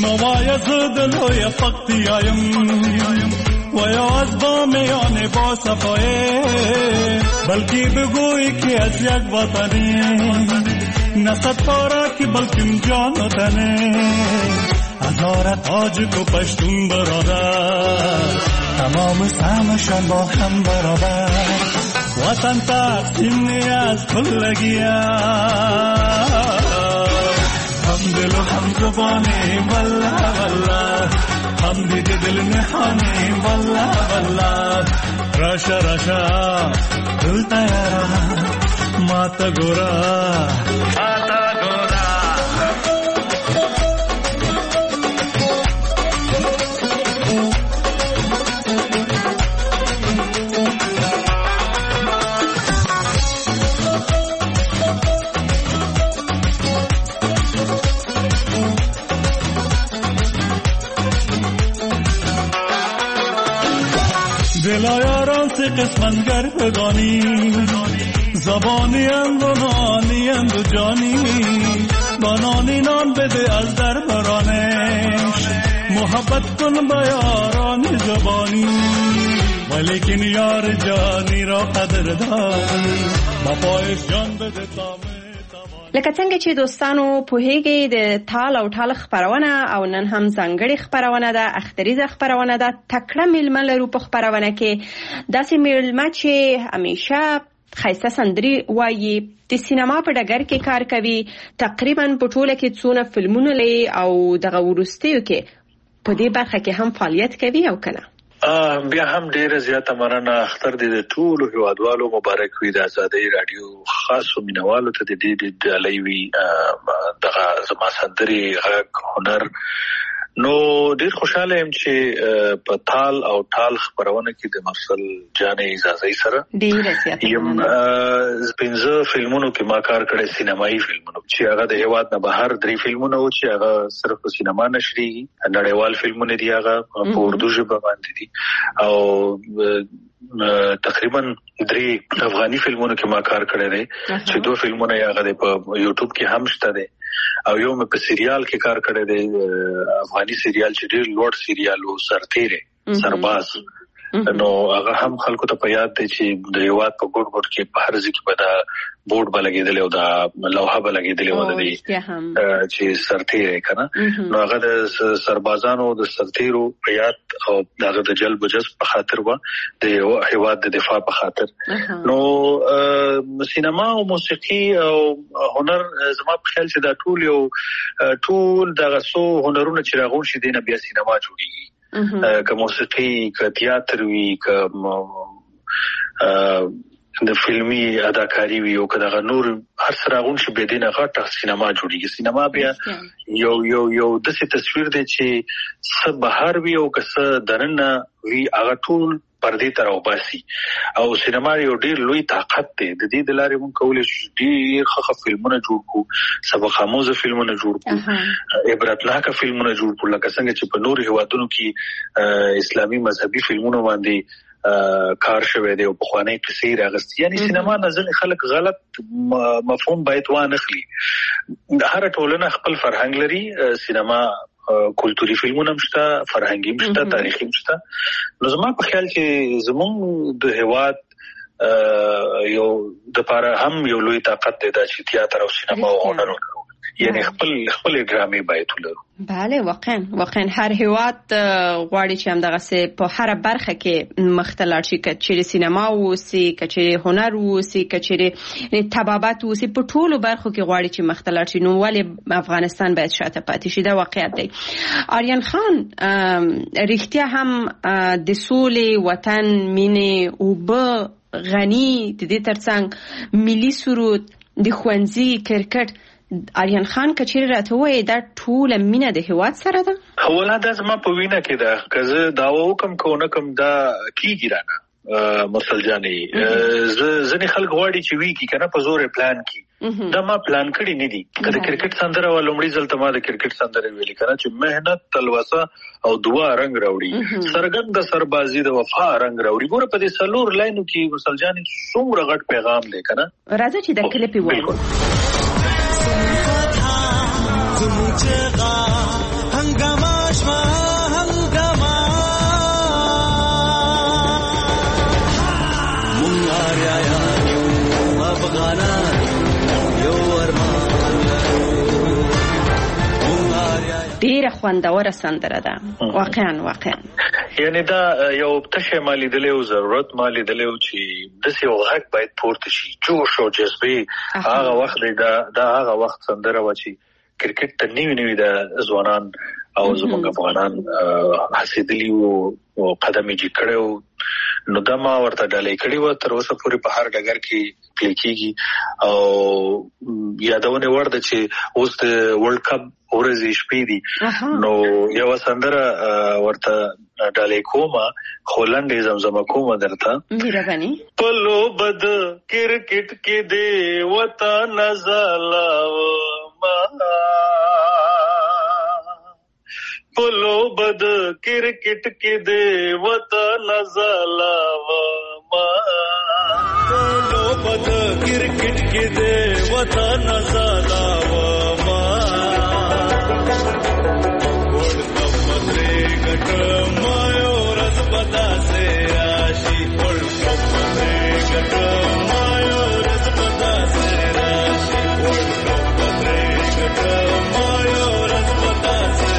روای زدلوی فقطیایم و یا از با میان با صفایه بلکی بگوی که از یک وطنی نصد پارا که بلکیم جان و تنه هزار تاج کو پشتون برادر تمام سهمشان با هم برابر وطن تقسیم از کلگیا هم دل و هم زبانی والله والله هم دید دل نحانی والله والله راشا راشا دل تیارا ماتا گورا ماتا گورا دلایاران سی قسمت گر بگانی زبانی اند و نانی اند و جانی بانانی نان بده از در برانش محبت کن با یاران زبانی ولیکن یار جانی را قدر داری با پایش جان بده تامه. لکه څنګه چې دوستانو پوهیږئ د تال او ټال خپرونه او نن هم ځانګړې خپرونه ده، اختریزه خپرونه ده. تکړه میلمه لرو په خپرونه کې، داسې میلمه چې همیشه ښایسته سندرې وایي، د سینما په ډګر کې کار کوي، تقریبا په ټوله کې څونه فلمونه لري او دغه وروستیو کې په دې برخه کې هم فعالیت کوي او کنه. بیا هم ډیره زیاته مننه اختر دې د ټولو هیوادوالو مبارک وي. د آزادۍ رادیو خاصو مینوالو ته د دې ډالۍ وي دغه زما سندرې غږ هنر. نو ډیر خوشاله یم چې په تال او ټال خبرونه کې د مرسل جانې اجازه سره ډیر زیاته یم پنځه فلمونو کې ما کار کړی، سینمایي فلمونو چې هغه د هیواد نه بهر درې فلمونه و چې هغه صرف په سینما نشريږي، نړیوال فلمونه دي، هغه په اردو ژبه باندې دي، او تقریبا درې افغاني فلمونو کې ما کار کړی دی چې دوه فلمونه یې هغه په یوټیوب کې هم شته دي، او یو مې په سریال کې کار کړی دی، افغاني سریال چې ډېر لوړ سریال و، سرتیره سرباز. نو هغه هم خلکو ته په یاد دی چې د هیواد په ګوټ ګوټ کې په هر ځای کې به دا بورډ به لګېدلی او دا لوحه به لګېدلې وه د دې چې سرتیری که نه. نو هغه د سربازانو د سرتیرو په یاد او هغه د جلب و جذب په خاطر وه، د هیواد د دفاع په خاطر. نو سینما او موسیقي او هنر زما په خیال چې دا ټول یو ټول دغه څو هنرونه چې راغون شي دی نه بیا سینما جوړېږي، که موسیقي که تیاتر وي که د فلمي اداکاری وي او که دغه نور هر څه راغون شي بیا دې نه غټه سینما جوړېږي. سینما بیا یو یو یو داسې تصویر دی چې څه بهر وي او که څه دننه وي هغه ټول پردې ته راوباسي، او سینما یو ډېر لوی طاقت دی. د دې د لارې موږ کولی شو ډېر ښه فلمونه جوړ کړو، سبق آموزه فلمونه جوړ کړو، عبرتناکه فلمونه جوړ کړو، لکه څنګه چې په نورو هیوادونو کې اسلامي مذهبي فلمونو باندې کار شوی دی او پخوانی کیسې راغستې. یعنی سینما نه ځینې خلک غلط مفهوم باید وانخلي. هر ټولنه خپل فرهنګ لري، سینما کلتوري فلمونه مشته، فرهنګي مشته، تاریخي مشته. نو زما په خیال چې زمونږ د هیواد یو د پاره هم یو لوی طاقت دی دا چې تیاتر او سینما او هنر ورکړو، یعنی خپل خپل ډرامې باید ولرو. بله واقعا واقعا هر هیواد غواړي چې هم دغه څه په هر برخه کې مختلف شي، که چیرې سینما اوسي، که چیرې هنر اوسي، که چیرې طبابت اوسي، په ټولو برخو کې غواړي چې مختلف شي. نو ولې افغانستان باید شاته پاتې شي؟ دا واقعیت دی. آریان خان رښتیا هم د سولې، وطن، مینې، اوبه، غني، د دې ترڅنګ ملي سرود، د ښوونځي، کرکټ، آریان خان کچیر راته وای دا ټول مینه د هیواد سره ده؟ اوله دا زما په وینه کې ده، که زه دعوا وکم که ونه کم دا کیږي رانه مرسل جانې. ځینې خلک غواړي چې وي که نه په زور پلان کی، دا ما پلان کړي نه دي. که د کرکټ سندره و لومړي ځل ته ما د کرکټ سندره ویلې که نه چې مهنت، تلوسه او دعا رنګ راوړي، څرګند سربازي د وفا رنګ راوړي. ګوره په دې څلور لاینو کې مرسل جانې څومره غټ پیغام دی که نه. راځه چې د کلیپ وایو. हंगामा ډیره خوندوره سندره ده واقعا واقعا. یعنی دا یو تشه مالی دلیو ضرورت مالی دلیو چې داسې یو غږ باید پورته شي، جوش او جذبه. هغه وخت دا دا هغه وخت سندره و چې کرکټ ته نوی نوی د ځوانان او زموږ افغانان حسیدلی وو او قدم یې کړو. نو دا ما ورته ډالۍ کړی و، تر اوسه پورې په هر ډګر کې پلی کېږي. او یادونه ورده چې اوس د ورلد کپ ورځې شپې دي، نو یو سندره ورته ډالۍ کومه، هولنډ زمزمه کومه درته. مهرباني. پلو بد کرکټ کې دی وطن زلاو ما، پلو بد کرکٹ کے دے وطن زلاو ما، پلو بد کرکٹ کے دے وطن زلاو ما، ورلڈ کپ مدرے گٹ مایو رس بدا سے راشی، ورلڈ کپ مدرے گٹ مایو رس بدا سے راشی، ورلڈ کپ مدرے گٹ مایو رس بدا سے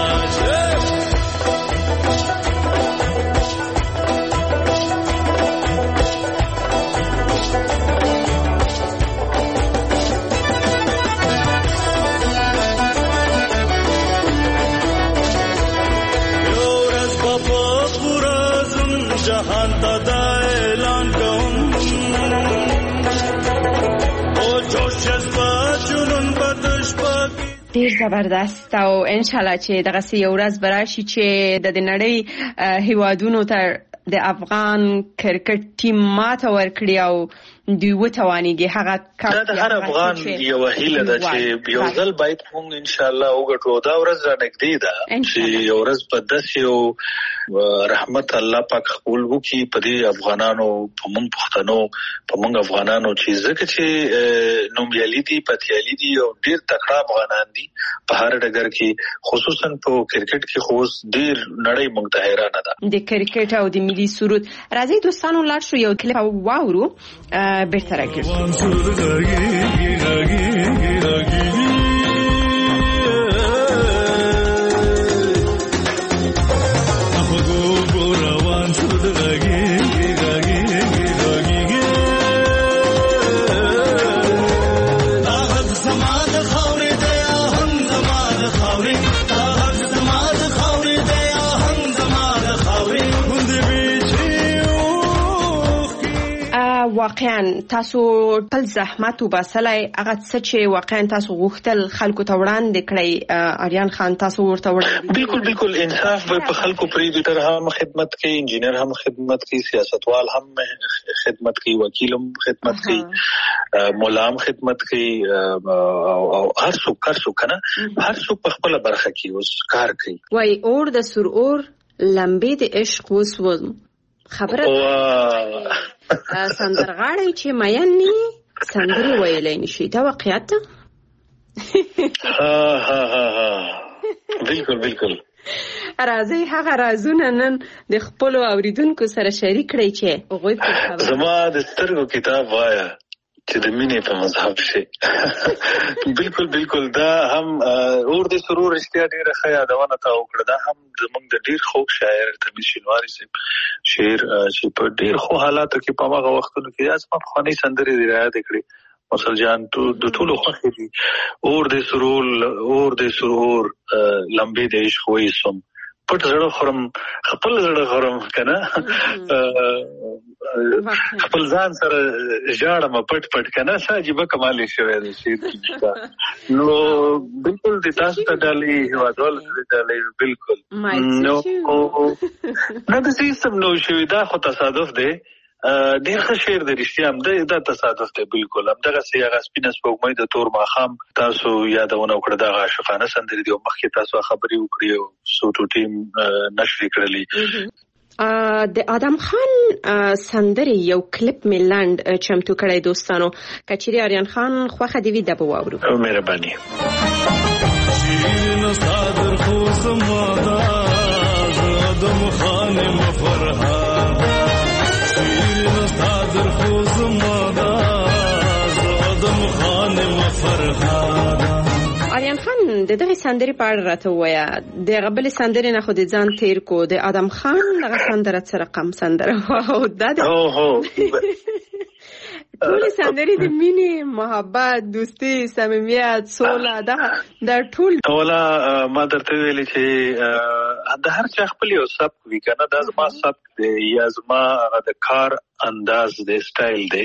جهان ته دا اعلان کوم او جوش جذبه جنون بدش پاکي. ډیر زبردست او ان شاء الله چې دغه سی یو ورځ براشي چې د نړۍ هیوادونو ته د افغان کرکټ ټیم ماته ورکړي او دوی وتوانیږي. هغه دا د هر افغان یو هیله ده چې یو ځل باید موږ ان شاء الله وګټو. دا ورځ را نږدې ده چې یو ورځ په داسې یو رحمت الله پاک قبول وکړي په دې افغانانو، په موږ پښتنو، په موږ افغانانو چې ځکه چې نومیالي دي، پتیالي دي او ډېر تکړه افغانان دي په هر ډګر کې، خصوصا په کرکټ کې خو ډېر نړۍ موږ ته حیرانه ده. د کرکټ او د ملي سرود راځي دوستانو لاړ شو یو کلیپ واورو بیرته راګرځو. واقعا تاسو پل زحمت وباسلای هغه څه چې واقعا تاسو غوښتل خلکو ته وړاندې کړئ. آریان خان تاسو ورته وړاندې بالکل بالکل انصاف به په خلکو پریډیټر هم خدمت کوي، انجینر هم خدمت کوي، سیاستوال هم خدمت کوي، وکیل هم خدمت کوي، مولا هم خدمت کوي او هر څوک هر څوک کنه هر څوک په خپل برخه کې اوس کار کوي. وای اور د سر اور لمبې د عشق وسوم خبره سندرغاړی چې مینې سندرې ویلی نشي. دا واقعیت ده؟ ها ها ها ها بالکل بالکل. راځئ هغه رازونه نن د خپلو اوریدونکو سره شریک کړئ چې هغوی پرې خبر. زما د سترګو کتاب وایه چې د مینې په مذهب شي. بالکل بالکل. دا هم اور د سرور رښتیا ډېره ښه یادونه تا وکړه. دا هم زموږ د ډېر خوږ شاعر تمیز شینواري صاحب شعر چې په ډېر ښو حالاتو کې په هغه وختونو کې زما پخوانۍ سندرې دې رایاد کړې. مسل جان تو د ټولو خوښې دي. اور د سرور اور د سرور لمبې د عشق وایسم، پټ زړه خورم خپل زړه خورم کنه، خپل ځان سره ژاړم پټ پټ کنه. څه عجیبه کمال شوی دی شعر کې. نو بالکل د تاسو ته ډالۍ هیوادوالو ته ډالۍ بالکل نو نه د سیستم نو شوی. دا خو تصادف دی، ډېر ښه شعر دی رښتیا هم دا تصادف دی. بالکل همدغسې هغه سپینه سپوږمۍ د تور ماښام تاسو یادونه وکړه، دغه عاشقانه سندرې دي او مخکې تاسو خبرې وکړې او څو ټوټې نشرې کړلې. د آدم خان سندرې یو کلیپ مې لنډ چمتو کړی دوستانو، که چیرې آریان خان خوښه دې وي دا به واورو. مهرباني. آدم خان مفرحان در خوز مادا آدم خان مفرحان. آریان خان د دغه سندرې په اړه راته ووایه. د هغه بلې سندرې نه خو د ځان تیر کو د آدم خان دغه سندره څه رقم سندره وه او دا د ټولې سندرې د مینې، محبت، دوستي، صمیمیت، سوله دا ټول اوله ما درته ویلې چې د هر چا خپل یو سبک وي که نه. دا زما سبک دی یا زما هغه د کار انداز دی، سټایل دی.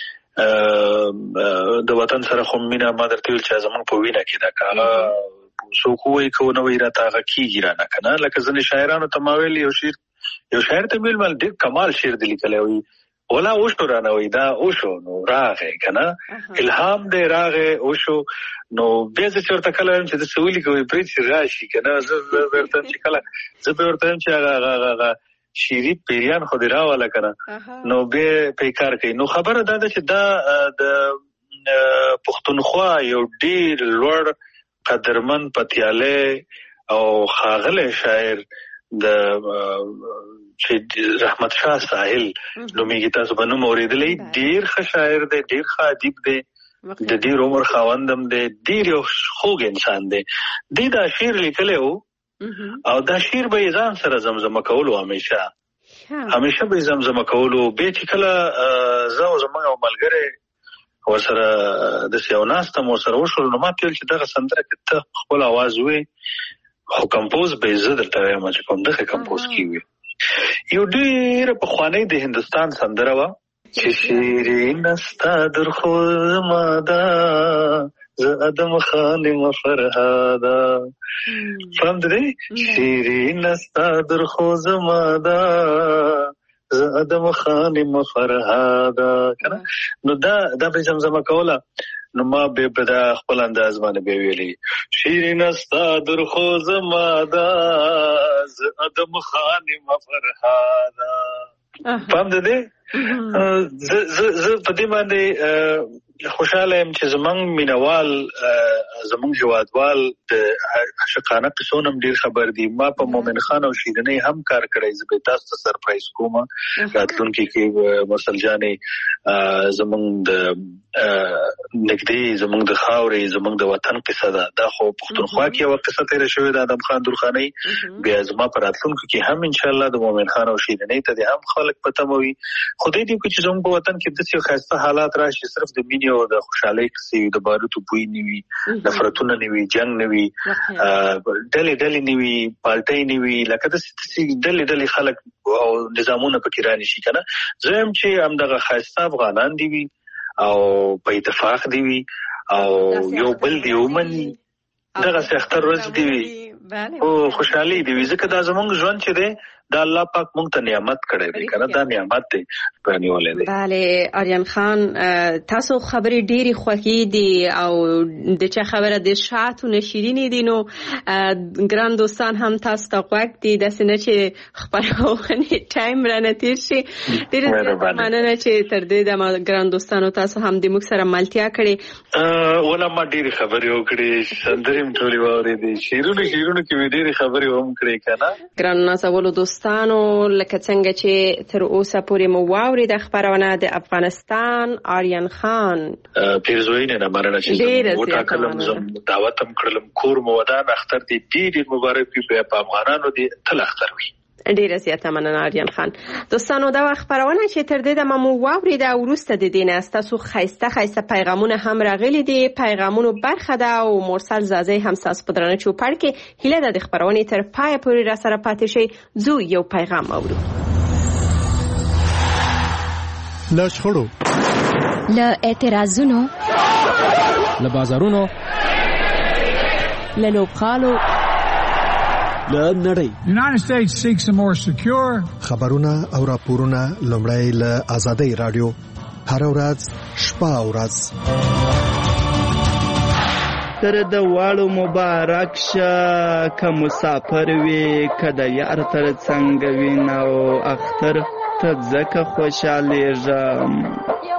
د وطن سره خو مینه ما درته ویل چې زموږ په وینه کې ده. که هغه څوک ووایي که ونه وایي راته هغه کېږي رانه که نه. لکه ځینې شاعرانو ته ما ویل یو شعر یو شاعر ته ویل مال ډېر کمال شعر دی لیکلی وي ولا اوشو رانه وي دا اوشو نو راغی که نه الهام دی راغی اوشو نو بیا زه چې ورته کله وایم چې د څه ولیکه وایي پرېږدي چې راشي که نه. زه به ورته وایم چې کله زه به ورته وایم چې هغه هغه شعري پیریان خو دې راوله که نه نو بیا پې کار کوي. نو خبره دا ده چې دا د پښتونخوا یو ډېر لوړ قدرمن پتیالی او ښاغلی شاعر د چې رحمت شاه ساحل نومیږي، تاسو به نوم اورېدلی. ډېر ښه شاعر دی، ډېر ښه ادیب دی، د ډېر عمر خاوندم دی، ډېر یو خوږ انسان دی. دی دا شعر لیکلی و او دا شعر به یې ځان سره زمزمه کولو، همیشه همیشه به یې زمزمه کولو. بیا چې کله زه او زموږ یو ملګری ورسره داسې یو ناست هم ورسره وشول نو ما ته ویل چې دغه سندره که ته خپل آواز ووایې خو کمپوز به یې زه درته وایم چې کوم دغه کمپوز کېږي. یو ډېره پخوانۍ د هندوستان سندره وه چې شیرینه ستا در خو زما ده زه ادم خان یم فرهاده. فهم دی؟ شیرینه ستا در خو زما ده زه ادم خان یم فرهاده که نه. نو دا دا به زمزمه کوله نو ما بیا په دا خپل انداز باندې بیا ویلي شیرینه ستا در خو زما ده زه ادم خان یم فرهاده. فهم دی؟ زه په دې باندې خوشحاله یم چې زموږ مینوال زموږ هېوادوال د عاشقانه قصو نه هم ډېر خبر دي. ما په مومن خان او شیرینۍ هم کار کړی. زه به تاسو ته سرپرایز کوم راتلونکي کې مرسل جانې زموږ د نږدې زموږ د خاورې زموږ د وطن قصه ده. دا خو پښتونخوا کې یوه قصه تېره شوې ده آدم خان درخانۍ. بیا زما په راتلونکو کې هم انشاءالله د مومن خان او شیرینۍ ته دې هم خلک په تمه وي. خدای دې وکړي چې زموږ په وطن کې داسې ښایسته حالات راشي صرف د مینې او د خوشحالۍ قصې وي، د باروتو بوی نه وي، نفرتونه نه وي، جنګ نه وي، ډلې ډلې نه وي، پالټۍ نه وي، لکه داسې ډلې ډلې خلک او نظامونه پکې رانشي که نه. زه یم چې همدغه ښایسته افغانان دي وي او په اتفاق دي وي او یو بل دې ومني، دغسې اختر ورځ دي وي او خوشحالي دي وي. ځکه دا زموږ ژوند چې دی دا الله پاک مونږ ته نعمت کړی دی که نه، دا نعمت دی پرانیولی دی. بله آریان خان تاسو خبرې ډېرې خوښې دي او د چا خبره د شاتو نه شیرینې دي نو ګران دوستان هم تاسو ته غوږ دي، داسې نه چې خپرونې ټایم رانه تېر شي. ډېره زیاته مننه چې تر دې دمه ګران دوستانو تاسو هم د موږ سره ملتیا کړې. وله ما ډېرې خبرې وکړې، سندرې هم ټولې واورېدې، شعرونه شعرونه کې مې ډېرې خبرې هم کړې که نه. ګران نازولو دوستانو لکه څنګه چې تر اوسه پورې مو واورېده خپرونه د افغانستان آریان خان پیرزوینې نه مننه چې زه وټاکلم، زه دعوت هم کړلم، کور مو ودان، اختر دې ډېر ډېر مبارک وي، بیا په افغانانو دې تل اختر وي. ډیره زیاته مننه آریان خان. دوستانو دا خبرونه چې تر دې دمه مو واورېده او وروسته د دې نه ستاسو ښایسته ښایسته پیغامونه هم راغلي دي، پیغامونو برخه ده او مرسل زازی هم ستاسو په درانه چوپړ کې هیله ده د خبرونې تر پایه پورې راسره پاتې شئ. زو یو پیغام اورو. له شخړو، له اعتراضونو، له بازارونو، له لوبغالو، له نړۍ. United States seeks a more secure. خبرونه او راپورونه لومړی له آزادۍ رادیو هر ورځ شپه او ورځ. تر د واړو مبارک شه که مسافر وي که د یار تر څنګ وي نو اختر ته ځکه خوشحالېږم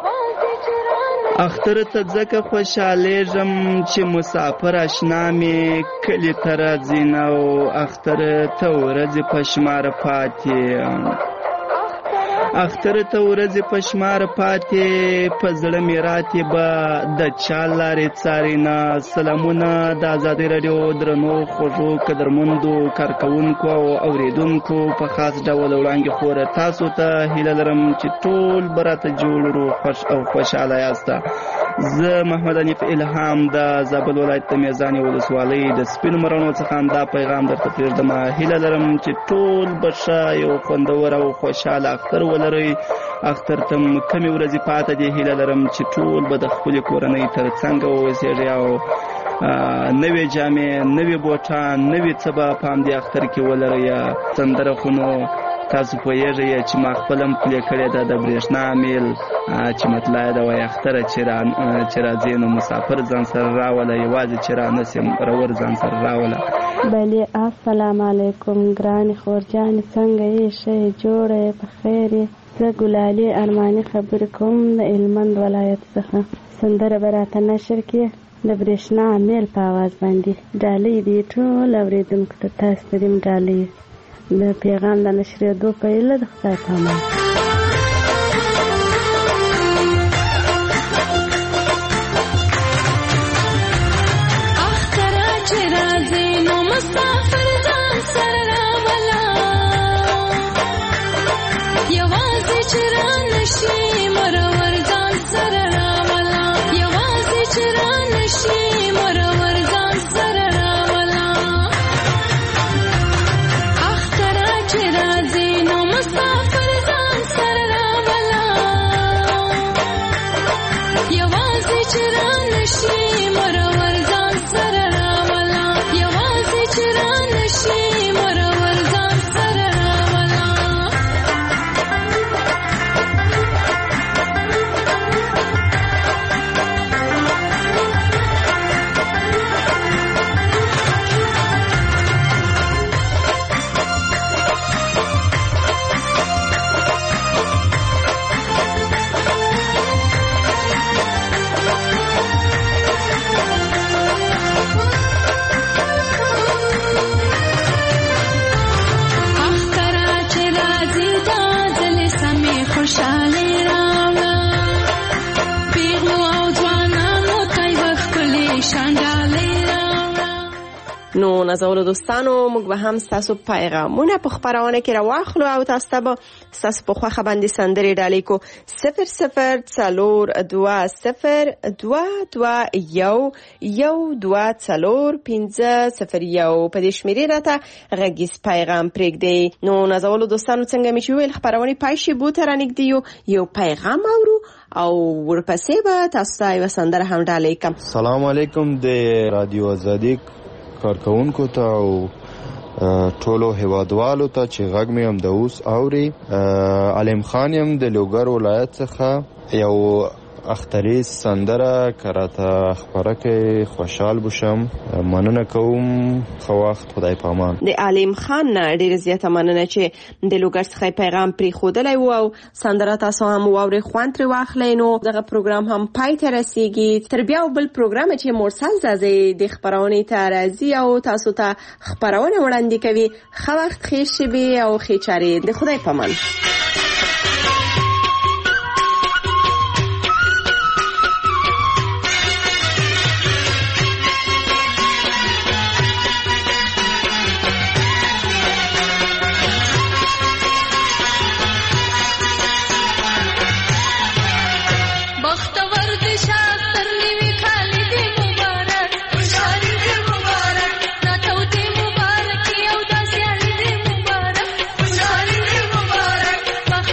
اختر ته ځکه خوشحالېږم چې مسافر اشنا مې کلي ته راځي نو اختر ته ورځې په شمار پاتې اختر ته ورځې په شمار پاتې په زړه مې راتې به د چا لارې څارې نه. سلامونه د ازادۍ راډیو درنو خوږو قدرمندو کارکوونکو او اورېدونکو په خاص ډول وړاندې خوره تاسو ته هیله لرم چې ټول به راته جوړ رو خوش او خوشحاله یاست. زه محمد حنیف الهام د زابل ولایت د میزانې ولسوالۍ د سپینو مرغانو څخه دا پیغام درته پرېږدم. هیله لرم چې ټول به ښه یو خوندور او خوشحاله اختر ولرئ. اختر ته کمې ورځې پاته دي. هیله لرم چې ټول به د خپلې کورنۍ تر څنګ واوسېږئ او نوې جامې، نوې بوټان، نوې څه به په همدې اختر کې ولرئ. سندره خو نو تاسو پوهېږئ چې ما خپل هم پلې کړې ده د برېښنا میل چې مطلع ده وایي اختره چې راځې نو مسافر ځان سره راوله، یوازې چې را نسې مرور ځان سره راوله. بلې السلام علیکم ګرانې خورجانې، څنګه یې؟ ښه یې، جوړه یې، په خیر یې؟ زه ګلالي ارماني خبرې کوم د هلمند ولایت څخه. سندره به راته نشر کړې د برېښنا میل په اواز باندې. ډالۍ دې ټول اورېدونکو ته، تاسو ته دې ډالۍ د پیغام د نشرېدو په هیله د خدای په امان. نو نازولو دوستانو، موږ به هم ستاسو پیغامونه په خپرونه کې راواخلو او تاسو ته به ستاسو په خوښه باندې سندرې ډالۍ کو. صفر صفر څلور دوه صفر دوه دوه یو یو دوه څلور پنځه صفر یو په دې شمېرې راته غږیز پیغام پرېږدئ. نو نازولو دوستانو، څنګه مې چې وویل خپرونې پای شېبو ته رانږدې یو یو پیغام اورو او ورپسې به تاسو ته یوه سندره هم ډالۍ کړم. سلام علیکم د رادیو ازادي کارکوونکو ته او ټولو هیوادوالو ته چې غږ مې هم د اوس اوري. علیم خان یم د لوګر ولایت څخه. یو اختریز سندره که راته خپره کړې خوشحال بشم. مننه کوم. ښه وخت، خدای په امان. د علیم خان نه ډېره زیاته مننه چې د لوګر څخه پیغام پرېښودلی و او سندره تاسو هم واورئ، خوند ترې واخلئ. نو دغه پروګرام هم پای ته رسیږي. تر بیا بل پروګرام چې مرسل زازی د خپرونې ته راځي او تاسو ته خپرونه وړاندې کوي. ښه وخت، ښې شېبې او ښې چارې. د خدای په امان. مبارک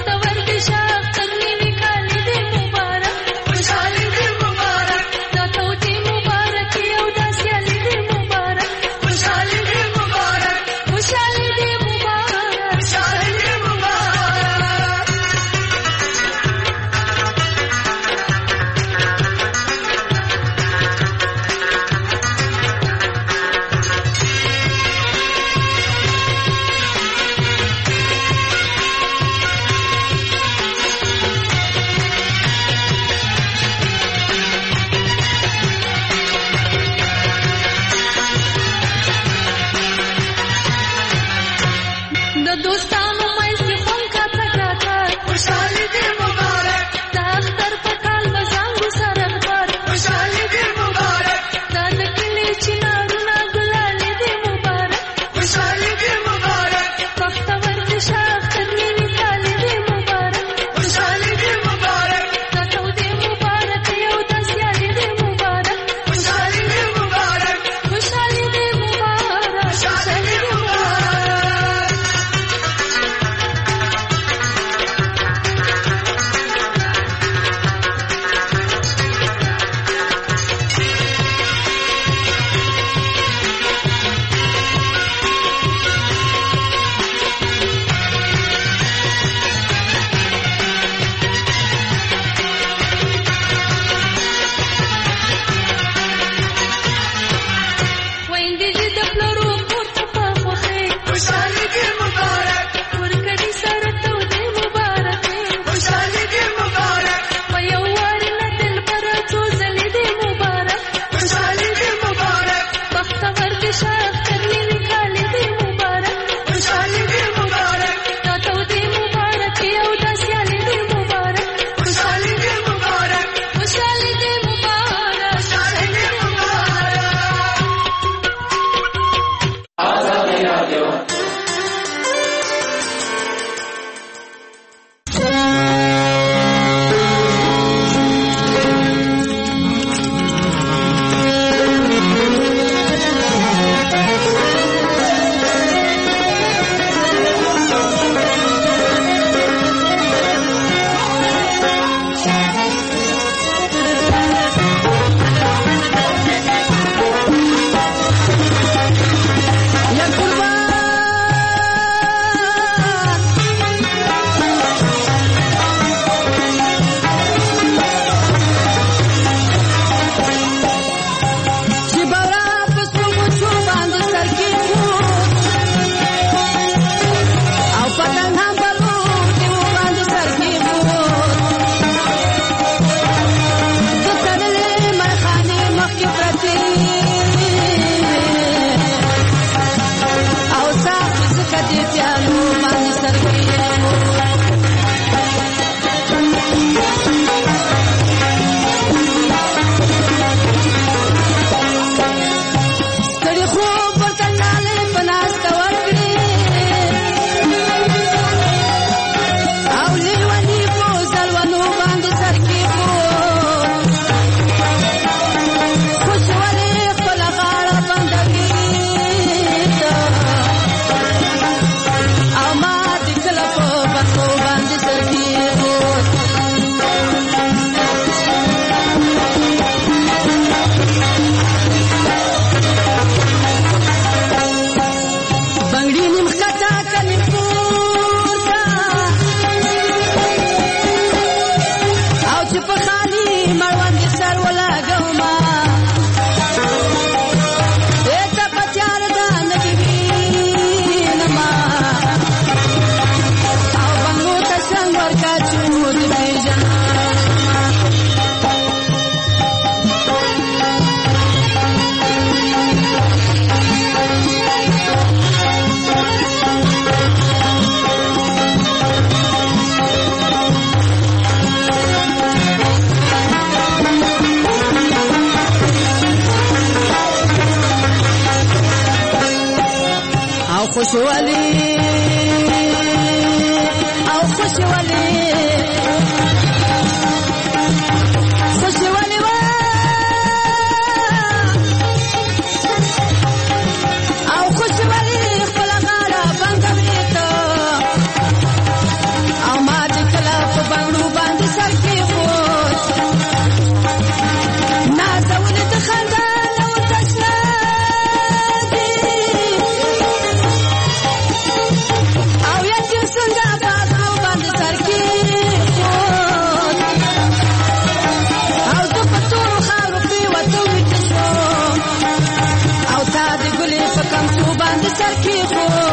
خوشوالي او خوشوالي خوشوالي وا او خوشوالي خپل غاړه بنګوي ته او ما د کله په بنګړو باندې سر کې خوش نازونه د خندا نو تشنا او یتیم څنګه په بنګړو باندې سر کې خوش او د پتورو خاورو کې وته ویته شو او تا د ګلې په کمڅو باندې سر کې خوش